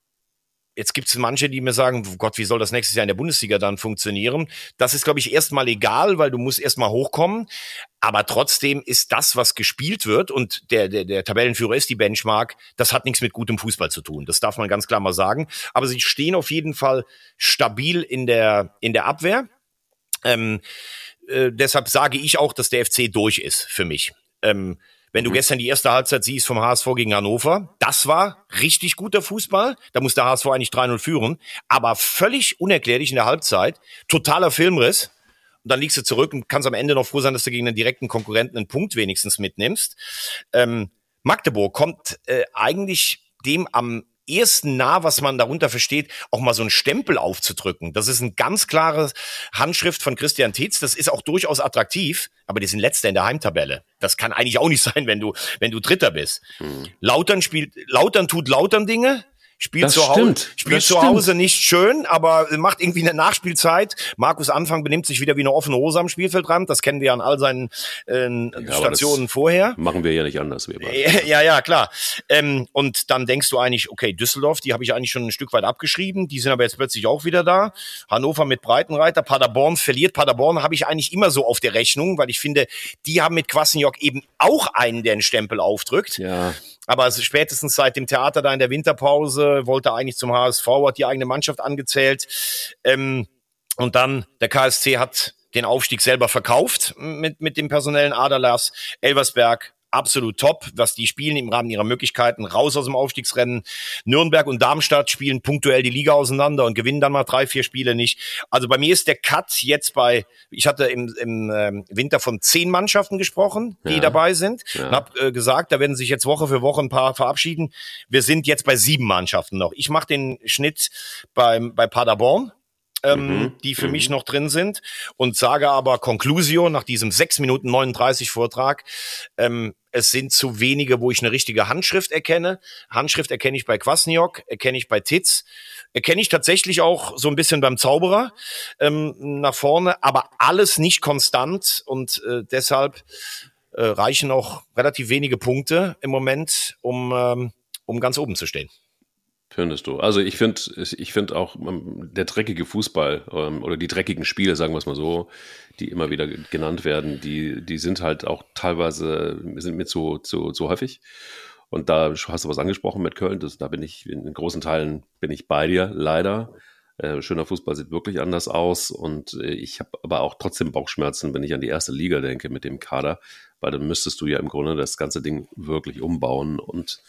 Jetzt gibt es manche, die mir sagen, oh Gott, wie soll das nächstes Jahr in der Bundesliga dann funktionieren? Das ist, glaube ich, erstmal egal, weil du musst erstmal hochkommen. Aber trotzdem ist das, was gespielt wird, und der, der, der Tabellenführer ist die Benchmark, das hat nichts mit gutem Fußball zu tun. Das darf man ganz klar mal sagen. Aber sie stehen auf jeden Fall stabil in der, in der Abwehr. Ähm, äh, deshalb sage ich auch, dass der F C durch ist für mich. Ähm, Wenn du mhm. gestern die erste Halbzeit siehst vom H S V gegen Hannover, das war richtig guter Fußball. Da muss der H S V eigentlich drei null führen. Aber völlig unerklärlich in der Halbzeit. Totaler Filmriss. Und dann liegst du zurück und kannst am Ende noch froh sein, dass du gegen einen direkten Konkurrenten einen Punkt wenigstens mitnimmst. Ähm, Magdeburg kommt äh, eigentlich dem am ersten nah, was man darunter versteht, auch mal so einen Stempel aufzudrücken. Das ist eine ganz klare Handschrift von Christian Titz. Das ist auch durchaus attraktiv, aber die sind Letzter in der Heimtabelle. Das kann eigentlich auch nicht sein, wenn du, wenn du Dritter bist. Hm. Lautern spielt, Lautern tut Lautern Dinge. Spielt, zu Hause, spielt zu Hause nicht schön, aber macht irgendwie eine Nachspielzeit. Markus Anfang benimmt sich wieder wie eine offene Hose am Spielfeldrand. Das kennen wir an all seinen äh, ja, Stationen vorher. Machen wir ja nicht anders. Wir ja, ja, klar. Ähm, und dann denkst du eigentlich, okay, Düsseldorf, die habe ich eigentlich schon ein Stück weit abgeschrieben. Die sind aber jetzt plötzlich auch wieder da. Hannover mit Breitenreiter. Paderborn verliert. Paderborn habe ich eigentlich immer so auf der Rechnung, weil ich finde, die haben mit Kwasniok eben auch einen, der einen Stempel aufdrückt. Ja. Aber also spätestens seit dem Theater da in der Winterpause wollte er eigentlich zum H S V, hat die eigene Mannschaft angezählt. Ähm, und dann, der K S C hat den Aufstieg selber verkauft mit, mit dem personellen Aderlass. Elversberg, absolut top, was die spielen im Rahmen ihrer Möglichkeiten, raus aus dem Aufstiegsrennen. Nürnberg und Darmstadt spielen punktuell die Liga auseinander und gewinnen dann mal drei, vier Spiele nicht. Also bei mir ist der Cut jetzt bei, ich hatte im, im ähm, Winter von zehn Mannschaften gesprochen, die ja. dabei sind. Ja. Und habe äh, gesagt, da werden sich jetzt Woche für Woche ein paar verabschieden. Wir sind jetzt bei sieben Mannschaften noch. Ich mache den Schnitt beim, bei Paderborn. Ähm, mhm. die für mhm. mich noch drin sind, und sage aber Conclusio nach diesem sechs Minuten neununddreißig Vortrag, ähm, es sind zu wenige, wo ich eine richtige Handschrift erkenne. Handschrift erkenne ich bei Kwasniok, erkenne ich bei Titz, erkenne ich tatsächlich auch so ein bisschen beim Zauberer ähm, nach vorne, aber alles nicht konstant, und äh, deshalb äh, reichen auch relativ wenige Punkte im Moment, um, ähm, um ganz oben zu stehen. Findest du? Also ich finde ich finde auch der dreckige Fußball ähm, oder die dreckigen Spiele, sagen wir es mal so, die immer wieder genannt werden, die, die sind halt auch teilweise, sind mir zu, zu, zu häufig. Und da hast du was angesprochen mit Köln, das, da bin ich, in großen Teilen bin ich bei dir, leider. Äh, schöner Fußball sieht wirklich anders aus, und äh, ich habe aber auch trotzdem Bauchschmerzen, wenn ich an die erste Liga denke mit dem Kader, weil dann müsstest du ja im Grunde das ganze Ding wirklich umbauen, und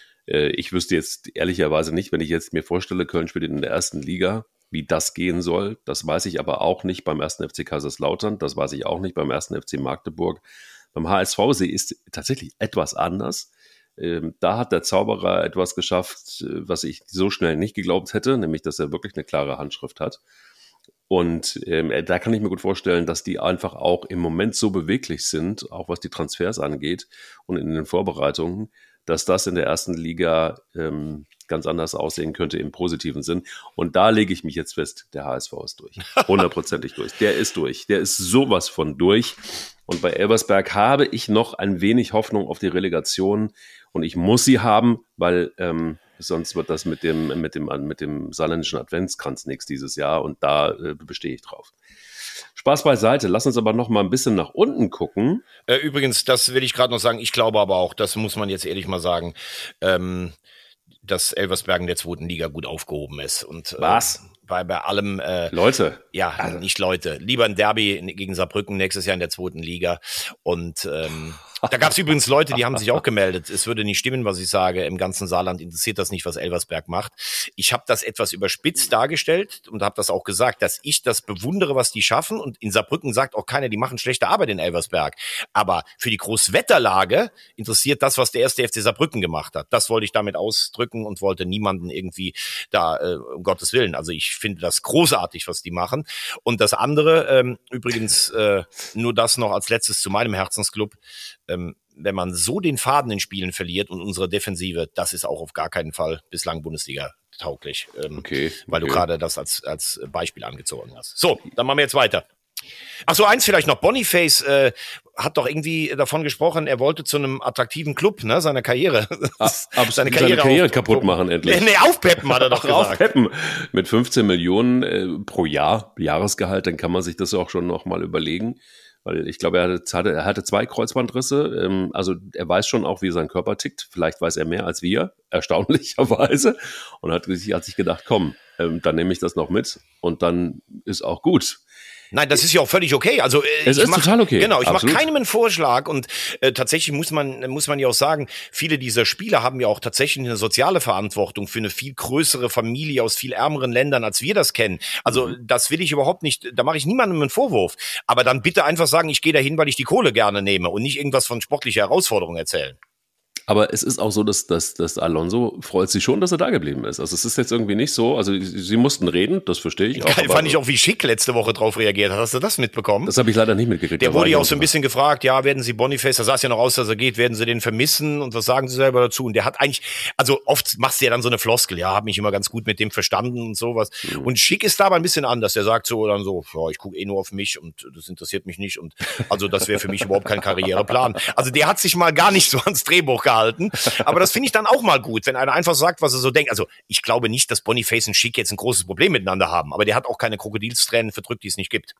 ich wüsste jetzt ehrlicherweise nicht, wenn ich jetzt mir vorstelle, Köln spielt in der ersten Liga, wie das gehen soll. Das weiß ich aber auch nicht beim ersten F C Kaiserslautern. Das weiß ich auch nicht beim ersten F C Magdeburg. Beim H S V ist es tatsächlich etwas anders. Da hat der Zauberer etwas geschafft, was ich so schnell nicht geglaubt hätte, nämlich, dass er wirklich eine klare Handschrift hat. Und ähm, da kann ich mir gut vorstellen, dass die einfach auch im Moment so beweglich sind, auch was die Transfers angeht und in den Vorbereitungen, dass das in der ersten Liga ähm, ganz anders aussehen könnte im positiven Sinn. Und da lege ich mich jetzt fest, der H S V ist durch. Hundertprozentig durch. Der ist durch. Der ist sowas von durch. Und bei Elversberg habe ich noch ein wenig Hoffnung auf die Relegation. Und ich muss sie haben, weil ähm, sonst wird das mit dem, mit dem, mit dem saarländischen Adventskranz nichts dieses Jahr. Und da äh, bestehe ich drauf. Spaß beiseite, lass uns aber noch mal ein bisschen nach unten gucken. Äh, übrigens, das will ich gerade noch sagen, ich glaube aber auch, das muss man jetzt ehrlich mal sagen, ähm, dass Elversberg in der zweiten Liga gut aufgehoben ist. Und, äh, Was? Bei, bei allem... Äh, Leute. Ja, also. Nicht Leute. Lieber ein Derby gegen Saarbrücken nächstes Jahr in der zweiten Liga. Und ähm, Da gab es übrigens Leute, die haben sich auch gemeldet. Es würde nicht stimmen, was ich sage. Im ganzen Saarland interessiert das nicht, was Elversberg macht. Ich habe das etwas überspitzt dargestellt und habe das auch gesagt, dass ich das bewundere, was die schaffen. Und in Saarbrücken sagt auch keiner, die machen schlechte Arbeit in Elversberg. Aber für die Großwetterlage interessiert das, was der erste F C Saarbrücken gemacht hat. Das wollte ich damit ausdrücken und wollte niemanden irgendwie da, äh, um Gottes Willen. Also ich finde das großartig, was die machen. Und das andere, ähm, übrigens, äh, nur das noch als letztes zu meinem Herzensclub. Ähm, wenn man so den Faden in Spielen verliert und unsere Defensive, das ist auch auf gar keinen Fall bislang Bundesliga tauglich. Ähm, okay, weil okay. du gerade das als, als Beispiel angezogen hast. So, dann machen wir jetzt weiter. Ach so, eins vielleicht noch. Boniface äh, hat doch irgendwie davon gesprochen, er wollte zu einem attraktiven Club, ne, seine Karriere. Ah, seine, seine Karriere, Karriere auf, kaputt machen endlich. Nee, nee, aufpeppen hat er doch gesagt. Aufpeppen. Mit fünfzehn Millionen äh, pro Jahr, Jahresgehalt, dann kann man sich das auch schon noch mal überlegen. Weil ich glaube, er hatte, er hatte zwei Kreuzbandrisse. Ähm, also er weiß schon auch, wie sein Körper tickt. Vielleicht weiß er mehr als wir, erstaunlicherweise. Und hat sich, hat sich gedacht, komm, ähm, dann nehme ich das noch mit und dann ist auch gut. Nein, das ist ja auch völlig okay. Also äh, es ich ist mach, total okay. Genau, ich mache Absolut. keinem einen Vorschlag und äh, tatsächlich muss man muss man ja auch sagen, viele dieser Spieler haben ja auch tatsächlich eine soziale Verantwortung für eine viel größere Familie aus viel ärmeren Ländern, als wir das kennen. Also mhm. das will ich überhaupt nicht, da mache ich niemandem einen Vorwurf. Aber dann bitte einfach sagen, ich gehe dahin, weil ich die Kohle gerne nehme und nicht irgendwas von sportlicher Herausforderung erzählen. Aber es ist auch so, dass, dass, dass Alonso freut sich schon, dass er da geblieben ist. Also es ist jetzt irgendwie nicht so, also sie mussten reden, das verstehe ich auch. Geil, fand ich auch, wie Schick letzte Woche drauf reagiert hat. Hast du das mitbekommen? Das habe ich leider nicht mitgekriegt. Der wurde ja auch so ein bisschen gefragt, ja, werden Sie Boniface, da sah es ja noch aus, dass er geht, werden Sie den vermissen und was sagen Sie selber dazu? Und der hat eigentlich, also oft machst du ja dann so eine Floskel, ja, habe mich immer ganz gut mit dem verstanden und sowas. Mhm. Und Schick ist da aber ein bisschen anders. Der sagt so dann so, ja, ich gucke eh nur auf mich und das interessiert mich nicht und also das wäre für mich überhaupt kein Karriereplan. Also der hat sich mal gar nicht so ans Drehbuch gehalten. Aber das finde ich dann auch mal gut, wenn einer einfach sagt, was er so denkt. Also ich glaube nicht, dass Boniface und Schick jetzt ein großes Problem miteinander haben, aber der hat auch keine Krokodilstränen verdrückt, die es nicht gibt.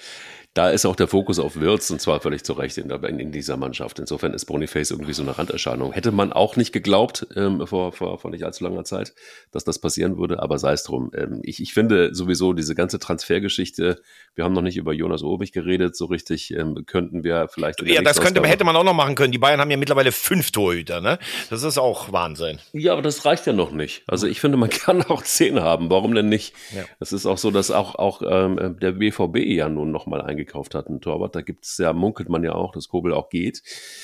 Da ist auch der Fokus auf Wirtz und zwar völlig zu Recht in, in, in dieser Mannschaft. Insofern ist Boniface irgendwie so eine Randerscheinung. Hätte man auch nicht geglaubt ähm, vor, vor, vor nicht allzu langer Zeit, dass das passieren würde, aber sei es drum. Ähm, ich, ich finde sowieso diese ganze Transfergeschichte, wir haben noch nicht über Jonas Obig geredet, so richtig ähm, könnten wir vielleicht... Ja, das könnte, hätte man auch noch machen können. Die Bayern haben ja mittlerweile fünf Torhüter, ne? Das ist auch Wahnsinn. Ja, aber das reicht ja noch nicht. Also ich finde, man kann auch zehn haben. Warum denn nicht? Ja. Es ist auch so, dass auch, auch ähm, der B V B ja nun nochmal eingegangen gekauft hat, einen Torwart. Da gibt es ja, munkelt man ja auch, dass Kobel auch geht.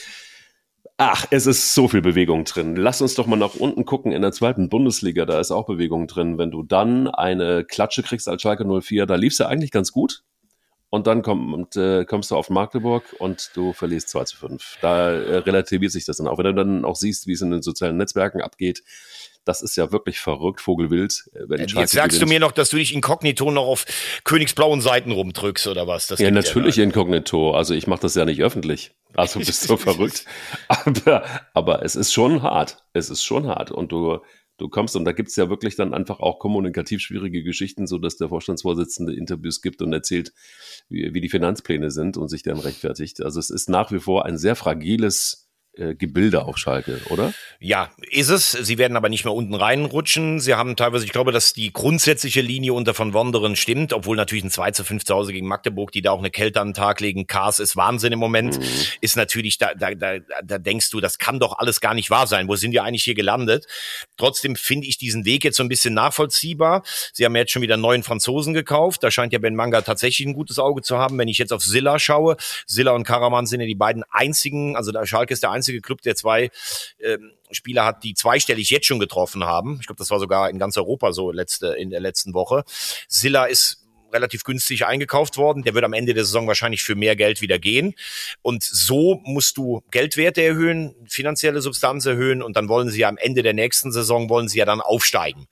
Ach, es ist so viel Bewegung drin. Lass uns doch mal nach unten gucken in der zweiten Bundesliga, da ist auch Bewegung drin. Wenn du dann eine Klatsche kriegst als Schalke null vier, da lief es ja eigentlich ganz gut. Und dann komm, und, äh, kommst du auf Magdeburg und du verlierst zwei zu fünf. Da äh, relativiert sich das dann auch. Wenn du dann auch siehst, wie es in den sozialen Netzwerken abgeht, das ist ja wirklich verrückt, Vogelwild. Wenn Jetzt sagst gewinnt. Du mir noch, dass du dich inkognito noch auf königsblauen Seiten rumdrückst oder was? Das ja, natürlich ja inkognito. Also ich mache das ja nicht öffentlich. Also bist du verrückt. Aber, aber es ist schon hart. Es ist schon hart. Und du, du kommst, und da gibt's ja wirklich dann einfach auch kommunikativ schwierige Geschichten, so dass der Vorstandsvorsitzende Interviews gibt und erzählt, wie, wie die Finanzpläne sind und sich dann rechtfertigt. Also es ist nach wie vor ein sehr fragiles Gebilde auf Schalke, oder? Ja, ist es. Sie werden aber nicht mehr unten reinrutschen. Sie haben teilweise, ich glaube, dass die grundsätzliche Linie unter von Wonderen stimmt, obwohl natürlich ein zwei zu fünf zu Hause gegen Magdeburg, die da auch eine Kälte an den Tag legen. Kars ist Wahnsinn im Moment. Mhm. Ist natürlich, da, da, da, da denkst du, das kann doch alles gar nicht wahr sein. Wo sind wir eigentlich hier gelandet? Trotzdem finde ich diesen Weg jetzt so ein bisschen nachvollziehbar. Sie haben jetzt schon wieder einen neuen Franzosen gekauft. Da scheint ja Ben Manga tatsächlich ein gutes Auge zu haben. Wenn ich jetzt auf Silla schaue, Silla und Karaman sind ja die beiden einzigen, also der Schalke ist der einzige Club, der zwei ähm, Spieler hat, die zweistellig jetzt schon getroffen haben. Ich glaube, das war sogar in ganz Europa so letzte in der letzten Woche. Silla ist relativ günstig eingekauft worden. Der wird am Ende der Saison wahrscheinlich für mehr Geld wieder gehen. Und so musst du Geldwerte erhöhen, finanzielle Substanz erhöhen und dann wollen sie ja am Ende der nächsten Saison wollen sie ja dann aufsteigen.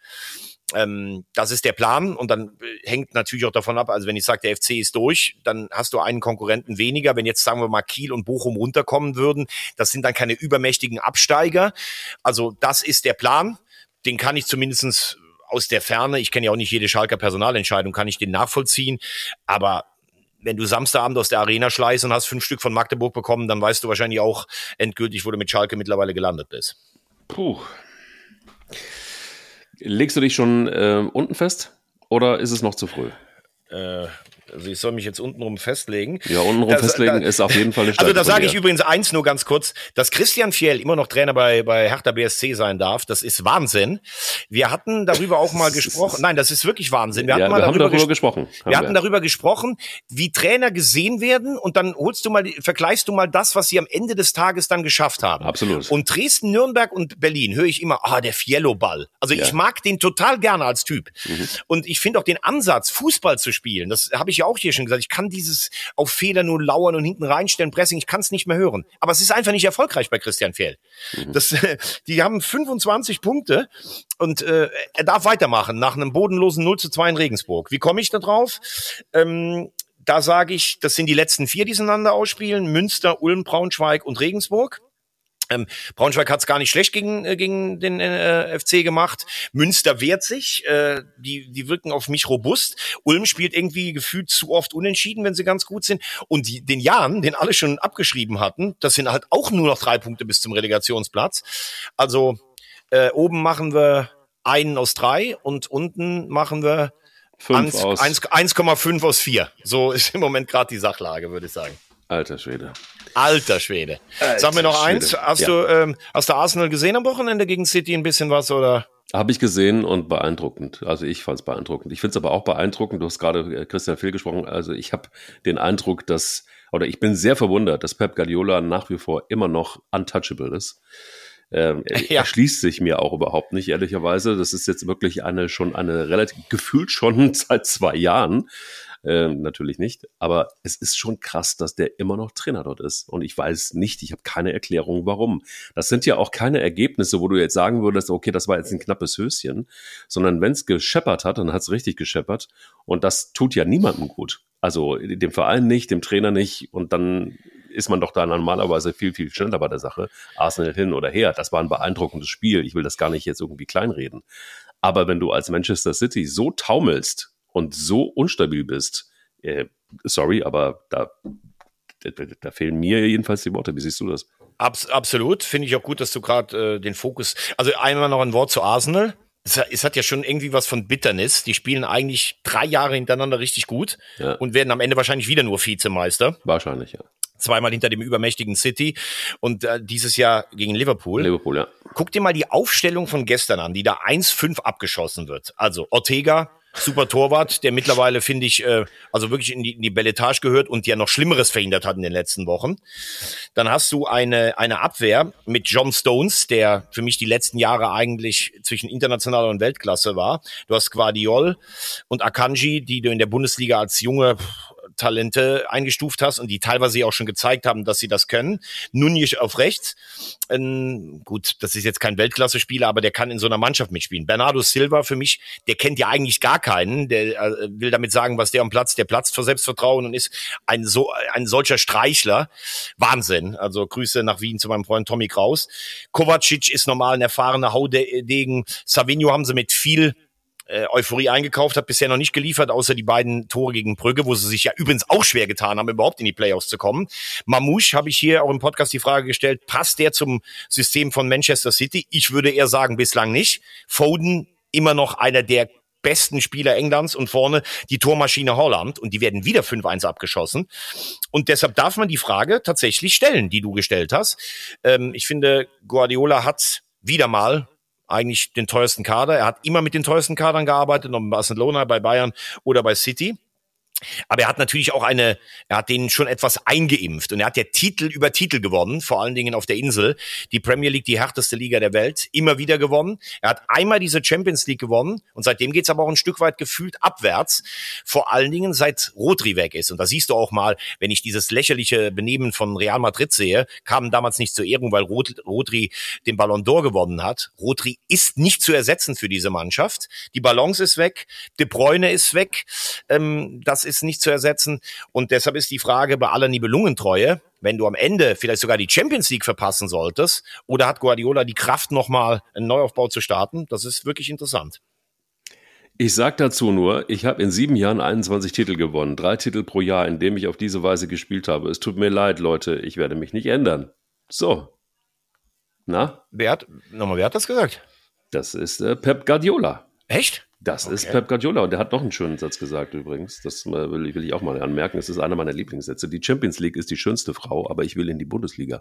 Ähm, das ist der Plan und dann hängt natürlich auch davon ab, also wenn ich sage, der F C ist durch, dann hast du einen Konkurrenten weniger. Wenn jetzt, sagen wir mal, Kiel und Bochum runterkommen würden, das sind dann keine übermächtigen Absteiger. Also das ist der Plan, den kann ich zumindest aus der Ferne, ich kenne ja auch nicht jede Schalker Personalentscheidung, kann ich den nachvollziehen, aber wenn du Samstagabend aus der Arena schleißt und hast fünf Stück von Magdeburg bekommen, dann weißt du wahrscheinlich auch endgültig, wo du mit Schalke mittlerweile gelandet bist. Puh. Legst du dich schon äh, unten fest oder ist es noch zu früh? Äh, Also ich soll mich jetzt untenrum festlegen. Ja, untenrum das, festlegen da, ist auf jeden Fall eine Stärke. Also da sage ich dir. übrigens eins nur ganz kurz, dass Christian Fjell immer noch Trainer bei, bei Hertha B S C sein darf, das ist Wahnsinn. Wir hatten darüber auch mal gesprochen. Nein, das ist wirklich Wahnsinn. Wir hatten ja, mal wir darüber, haben darüber ges- gesprochen. Wir Haben hatten wir. darüber gesprochen, wie Trainer gesehen werden und dann holst du mal, vergleichst du mal das, was sie am Ende des Tages dann geschafft haben. Absolut. Und Dresden, Nürnberg und Berlin höre ich immer, ah, der Fiello-Ball. Also Ja. ich mag den total gerne als Typ. Mhm. Und ich finde auch den Ansatz, Fußball zu spielen, das habe ich ja auch hier schon gesagt, ich kann dieses auf Fehler nur lauern und hinten reinstellen, Pressing, ich kann es nicht mehr hören. Aber es ist einfach nicht erfolgreich bei Christian Fjell. Mhm. Das, die haben fünfundzwanzig Punkte und äh, er darf weitermachen nach einem bodenlosen null zu zwei in Regensburg. Wie komme ich da drauf? Ähm, da sage ich, das sind die letzten vier, die sie einander ausspielen. Münster, Ulm, Braunschweig und Regensburg. Ähm, Braunschweig hat es gar nicht schlecht gegen, äh, gegen den äh, F C gemacht. Münster wehrt sich, äh, die, die wirken auf mich robust. Ulm spielt irgendwie gefühlt zu oft unentschieden, wenn sie ganz gut sind. Und die, den Jan, den alle schon abgeschrieben hatten, das sind halt auch nur noch drei Punkte bis zum Relegationsplatz. Also äh, oben machen wir einen aus drei und unten machen wir eins Komma fünf aus vier. So ist im Moment gerade die Sachlage, würde ich sagen. Alter Schwede. Alter Schwede. Alter Sag mir noch Schwede. eins, hast ja. du ähm, hast du Arsenal gesehen am Wochenende gegen City ein bisschen was, oder? Habe ich gesehen und beeindruckend. Also ich fand es beeindruckend. Ich finde es aber auch beeindruckend, du hast gerade Christian Fjell gesprochen, also ich habe den Eindruck, dass, oder ich bin sehr verwundert, dass Pep Guardiola nach wie vor immer noch untouchable ist. Ähm, er ja. erschließt sich mir auch überhaupt nicht, ehrlicherweise. Das ist jetzt wirklich eine schon eine relativ, gefühlt schon seit zwei Jahren. Ähm, natürlich nicht, aber es ist schon krass, dass der immer noch Trainer dort ist und ich weiß nicht, ich habe keine Erklärung, warum. Das sind ja auch keine Ergebnisse, wo du jetzt sagen würdest, okay, das war jetzt ein knappes Höschen, sondern wenn es gescheppert hat, dann hat es richtig gescheppert und das tut ja niemandem gut. Also dem Verein nicht, dem Trainer nicht und dann ist man doch da normalerweise viel, viel schneller bei der Sache. Arsenal hin oder her, das war ein beeindruckendes Spiel, ich will das gar nicht jetzt irgendwie kleinreden. Aber wenn du als Manchester City so taumelst und so unstabil bist, äh, sorry, aber da, da, da fehlen mir jedenfalls die Worte. Wie siehst du das? Abs- absolut, finde ich auch gut, dass du gerade äh, den Fokus, also einmal noch ein Wort zu Arsenal. Es hat, es hat ja schon irgendwie was von Bitternis. Die spielen eigentlich drei Jahre hintereinander richtig gut ja. und werden am Ende wahrscheinlich wieder nur Vizemeister. Wahrscheinlich, ja. Zweimal hinter dem übermächtigen City und äh, dieses Jahr gegen Liverpool. Liverpool, ja. Guck dir mal die Aufstellung von gestern an, die da eins fünf abgeschossen wird. Also Ortega, super Torwart, der mittlerweile, finde ich, äh, also wirklich in die, in die Belletage gehört und ja noch Schlimmeres verhindert hat in den letzten Wochen. Dann hast du eine eine Abwehr mit John Stones, der für mich die letzten Jahre eigentlich zwischen internationaler und Weltklasse war. Du hast Guardiol und Akanji, die du in der Bundesliga als junge Talente eingestuft hast und die teilweise auch schon gezeigt haben, dass sie das können. Nunez auf rechts. Ähm, gut, das ist jetzt kein Weltklasse-Spieler, aber der kann in so einer Mannschaft mitspielen. Bernardo Silva für mich, der kennt ja eigentlich gar keinen. Der äh, will damit sagen, was der am Platz, der platzt vor Selbstvertrauen und ist ein so ein solcher Streichler. Wahnsinn. Also Grüße nach Wien zu meinem Freund Tommy Kraus. Kovacic ist normal ein erfahrener Haudegen. Savinho haben sie mit viel Euphorie eingekauft, hat bisher noch nicht geliefert, außer die beiden Tore gegen Brügge, wo sie sich ja übrigens auch schwer getan haben, überhaupt in die Playoffs zu kommen. Mamouche habe ich hier auch im Podcast die Frage gestellt, passt der zum System von Manchester City? Ich würde eher sagen, bislang nicht. Foden immer noch einer der besten Spieler Englands und vorne die Tormaschine Holland und die werden wieder fünf eins abgeschossen. Und deshalb darf man die Frage tatsächlich stellen, die du gestellt hast. Ähm, ich finde, Guardiola hat wieder mal eigentlich den teuersten Kader. Er hat immer mit den teuersten Kadern gearbeitet, ob in Barcelona, bei Bayern oder bei City. Aber er hat natürlich auch eine, er hat denen schon etwas eingeimpft und er hat ja Titel über Titel gewonnen, vor allen Dingen auf der Insel. Die Premier League, die härteste Liga der Welt, immer wieder gewonnen. Er hat einmal diese Champions League gewonnen und seitdem geht's aber auch ein Stück weit gefühlt abwärts, vor allen Dingen seit Rodri weg ist. Und da siehst du auch mal, wenn ich dieses lächerliche Benehmen von Real Madrid sehe, kam damals nicht zur Ehrung, weil Rod- Rodri den Ballon d'Or gewonnen hat. Rodri ist nicht zu ersetzen für diese Mannschaft. Die Balance ist weg, De Bruyne ist weg, ähm, das ist nicht zu ersetzen und deshalb ist die Frage bei aller Nibelungentreue, wenn du am Ende vielleicht sogar die Champions League verpassen solltest oder hat Guardiola die Kraft, nochmal einen Neuaufbau zu starten? Das ist wirklich interessant. Ich sag dazu nur, ich habe in sieben Jahren einundzwanzig Titel gewonnen, drei Titel pro Jahr, in dem ich auf diese Weise gespielt habe. Es tut mir leid, Leute, ich werde mich nicht ändern. So. Na? Wer hat, nochmal, wer hat das gesagt? Das ist äh, Pep Guardiola. Echt? Das Okay. ist Pep Guardiola und der hat noch einen schönen Satz gesagt übrigens. Das äh, will, ich- will ich auch mal anmerken. Es ist einer meiner Lieblingssätze. Die Champions League ist die schönste Frau, aber ich will in die Bundesliga.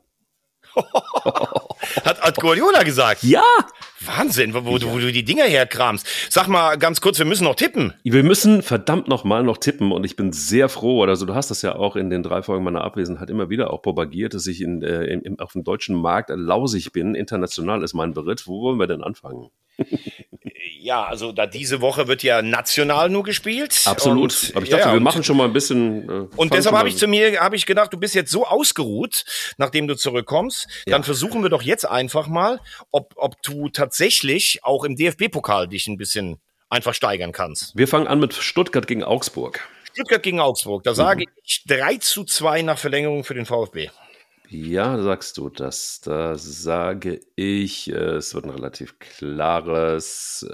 Hat, hat Guardiola gesagt. Ja! Wahnsinn, wo, wo, du, wo du die Dinger herkramst. Sag mal ganz kurz, wir müssen noch tippen. Wir müssen verdammt nochmal noch tippen und ich bin sehr froh, also du hast das ja auch in den drei Folgen meiner Abwesenheit immer wieder auch propagiert, dass ich in, äh, im, auf dem deutschen Markt lausig bin. International ist mein Beritt. Wo wollen wir denn anfangen? Ja, also da diese Woche wird ja national nur gespielt. Absolut. Und, Aber ich dachte, ja, wir und- machen schon mal ein bisschen. Äh, Und fangen deshalb schon habe mal- ich zu mir, habe ich gedacht, du bist jetzt so ausgeruht, nachdem du zurückkommst. Dann Ja. versuchen wir doch jetzt einfach mal, ob, ob du tatsächlich auch im D F B-Pokal dich ein bisschen einfach steigern kannst. Wir fangen an mit Stuttgart gegen Augsburg. Stuttgart gegen Augsburg, da sage ich drei zu zwei nach Verlängerung für den VfB. Ja, sagst du das. Da sage ich, äh, es wird ein relativ klares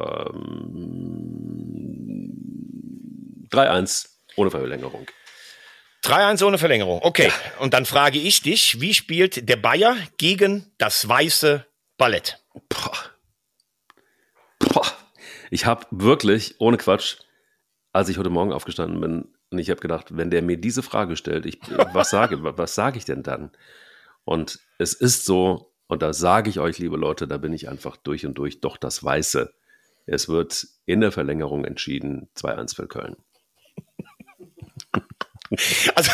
ähm, drei eins ohne Verlängerung. drei eins ohne Verlängerung. Okay, und dann frage ich dich, wie spielt der Bayer gegen das weiße Ballett? Boah. Boah. Ich habe wirklich, ohne Quatsch, als ich heute Morgen aufgestanden bin, und ich habe gedacht, wenn der mir diese Frage stellt, ich, was sage, was sage ich denn dann? Und es ist so, und da sage ich euch, liebe Leute, da bin ich einfach durch und durch doch das Weiße. Es wird in der Verlängerung entschieden, zwei eins für Köln. Also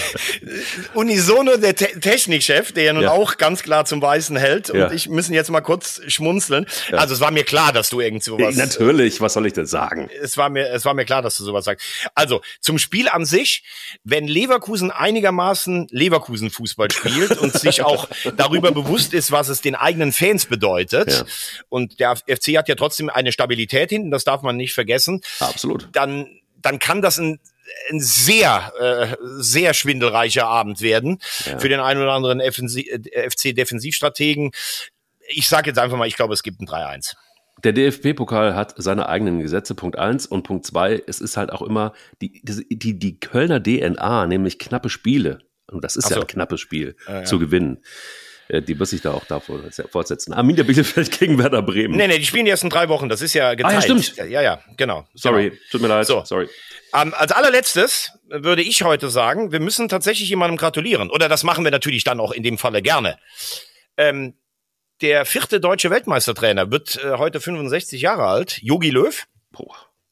unisono der Te Technikchef, der ja nun Ja. auch ganz klar zum Weißen hält, Ja. und ich müssen jetzt mal kurz schmunzeln. Also es war mir klar, dass du irgend sowas. Natürlich, was soll ich denn sagen? Es war mir, es war mir klar, dass du sowas sagst. Also zum Spiel an sich, wenn Leverkusen einigermaßen Leverkusen-Fußball spielt und sich auch darüber bewusst ist, was es den eigenen Fans bedeutet, Ja. und der F C hat ja trotzdem eine Stabilität hinten, das darf man nicht vergessen, Absolut. dann, dann kann das ein, ein sehr, äh, sehr schwindelreicher Abend werden Ja. für den einen oder anderen F C-Defensivstrategen. Ich sage jetzt einfach mal, ich glaube, es gibt ein drei eins. Der D F B-Pokal hat seine eigenen Gesetze, Punkt eins. Und Punkt zwei, es ist halt auch immer die, die, die Kölner D N A, nämlich knappe Spiele. Und das ist Ach ja so. ein knappes Spiel, Ja, ja. zu gewinnen. Äh, Die wird sich da auch davor fortsetzen. Arminia Bielefeld gegen Werder Bremen. Nee, nee, die spielen die erst in drei Wochen, das ist ja geteilt. Ah, ja, stimmt. Ja, ja, genau. Sorry, Genau. tut mir leid. So. Sorry. Ähm, als allerletztes würde ich heute sagen, wir müssen tatsächlich jemandem gratulieren. Oder das machen wir natürlich dann auch in dem Falle gerne. Ähm, der vierte deutsche Weltmeistertrainer wird äh, heute fünfundsechzig Jahre alt. Jogi Löw Boah.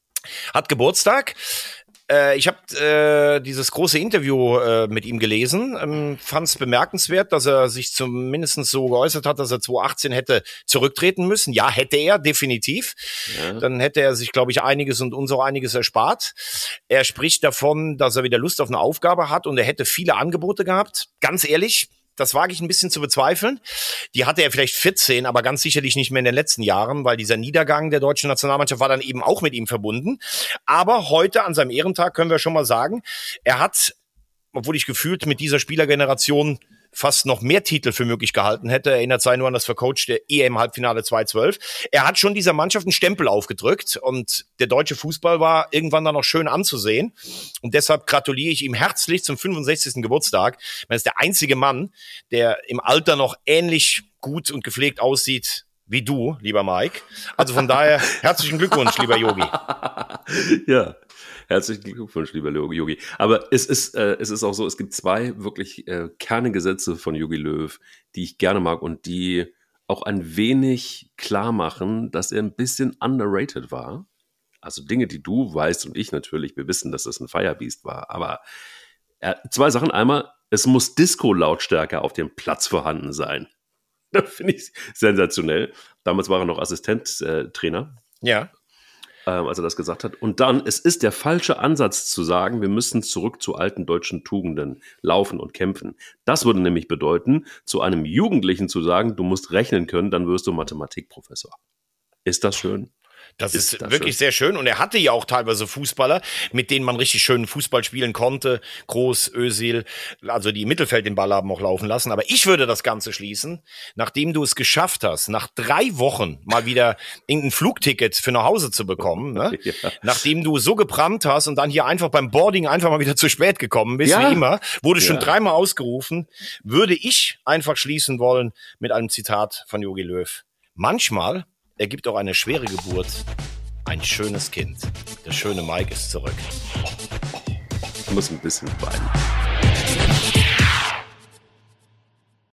hat Geburtstag. Äh, ich habe äh, dieses große Interview äh, mit ihm gelesen, ähm, fand es bemerkenswert, dass er sich zumindest so geäußert hat, dass er zweitausendachtzehn hätte zurücktreten müssen. Ja, hätte er, definitiv. Ja. Dann hätte er sich, glaube ich, einiges und uns auch einiges erspart. Er spricht davon, dass er wieder Lust auf eine Aufgabe hat und er hätte viele Angebote gehabt. Ganz ehrlich, das wage ich ein bisschen zu bezweifeln. Die hatte er vielleicht vierzehn, aber ganz sicherlich nicht mehr in den letzten Jahren, weil dieser Niedergang der deutschen Nationalmannschaft war dann eben auch mit ihm verbunden. Aber heute an seinem Ehrentag können wir schon mal sagen, er hat, obwohl ich gefühlt mit dieser Spielergeneration fast noch mehr Titel für möglich gehalten hätte, erinnert sei nur an das vercoachte E M-Halbfinale zweitausendzwölf. Er hat schon dieser Mannschaft einen Stempel aufgedrückt und der deutsche Fußball war irgendwann dann noch schön anzusehen. Und deshalb gratuliere ich ihm herzlich zum fünfundsechzigsten Geburtstag. Er ist der einzige Mann, der im Alter noch ähnlich gut und gepflegt aussieht wie du, lieber Mike. Also von daher herzlichen Glückwunsch, lieber Yogi. Ja, herzlichen Glückwunsch, lieber Yogi. Aber es ist, äh, es ist auch so, es gibt zwei wirklich äh, Kerngesetze von Jogi Löw, die ich gerne mag und die auch ein wenig klar machen, dass er ein bisschen underrated war. Also Dinge, die du weißt und ich natürlich, wir wissen, dass es ein Firebeast war. Aber äh, zwei Sachen. Einmal, es muss Disco-Lautstärke auf dem Platz vorhanden sein. Das finde ich sensationell. Damals war er noch Assistenztrainer. Äh, Ja. als er das gesagt hat. Und dann, es ist der falsche Ansatz zu sagen, wir müssen zurück zu alten deutschen Tugenden laufen und kämpfen. Das würde nämlich bedeuten, zu einem Jugendlichen zu sagen, du musst rechnen können, dann wirst du Mathematikprofessor. Ist das schön? Das Ist ist das wirklich schön. sehr schön. Und er hatte ja auch teilweise Fußballer, mit denen man richtig schönen Fußball spielen konnte. Groß, Özil, also die im Mittelfeld den Ball haben auch laufen lassen. Aber ich würde das Ganze schließen, nachdem du es geschafft hast, nach drei Wochen mal wieder irgendein Flugticket für nach Hause zu bekommen, ne? Ja. Nachdem du so gebrannt hast und dann hier einfach beim Boarding einfach mal wieder zu spät gekommen bist, Ja. wie immer, wurde schon Ja. dreimal ausgerufen, würde ich einfach schließen wollen mit einem Zitat von Jogi Löw. Manchmal ergibt auch eine schwere Geburt ein schönes Kind. Der schöne Mike ist zurück. Ich muss ein bisschen weinen.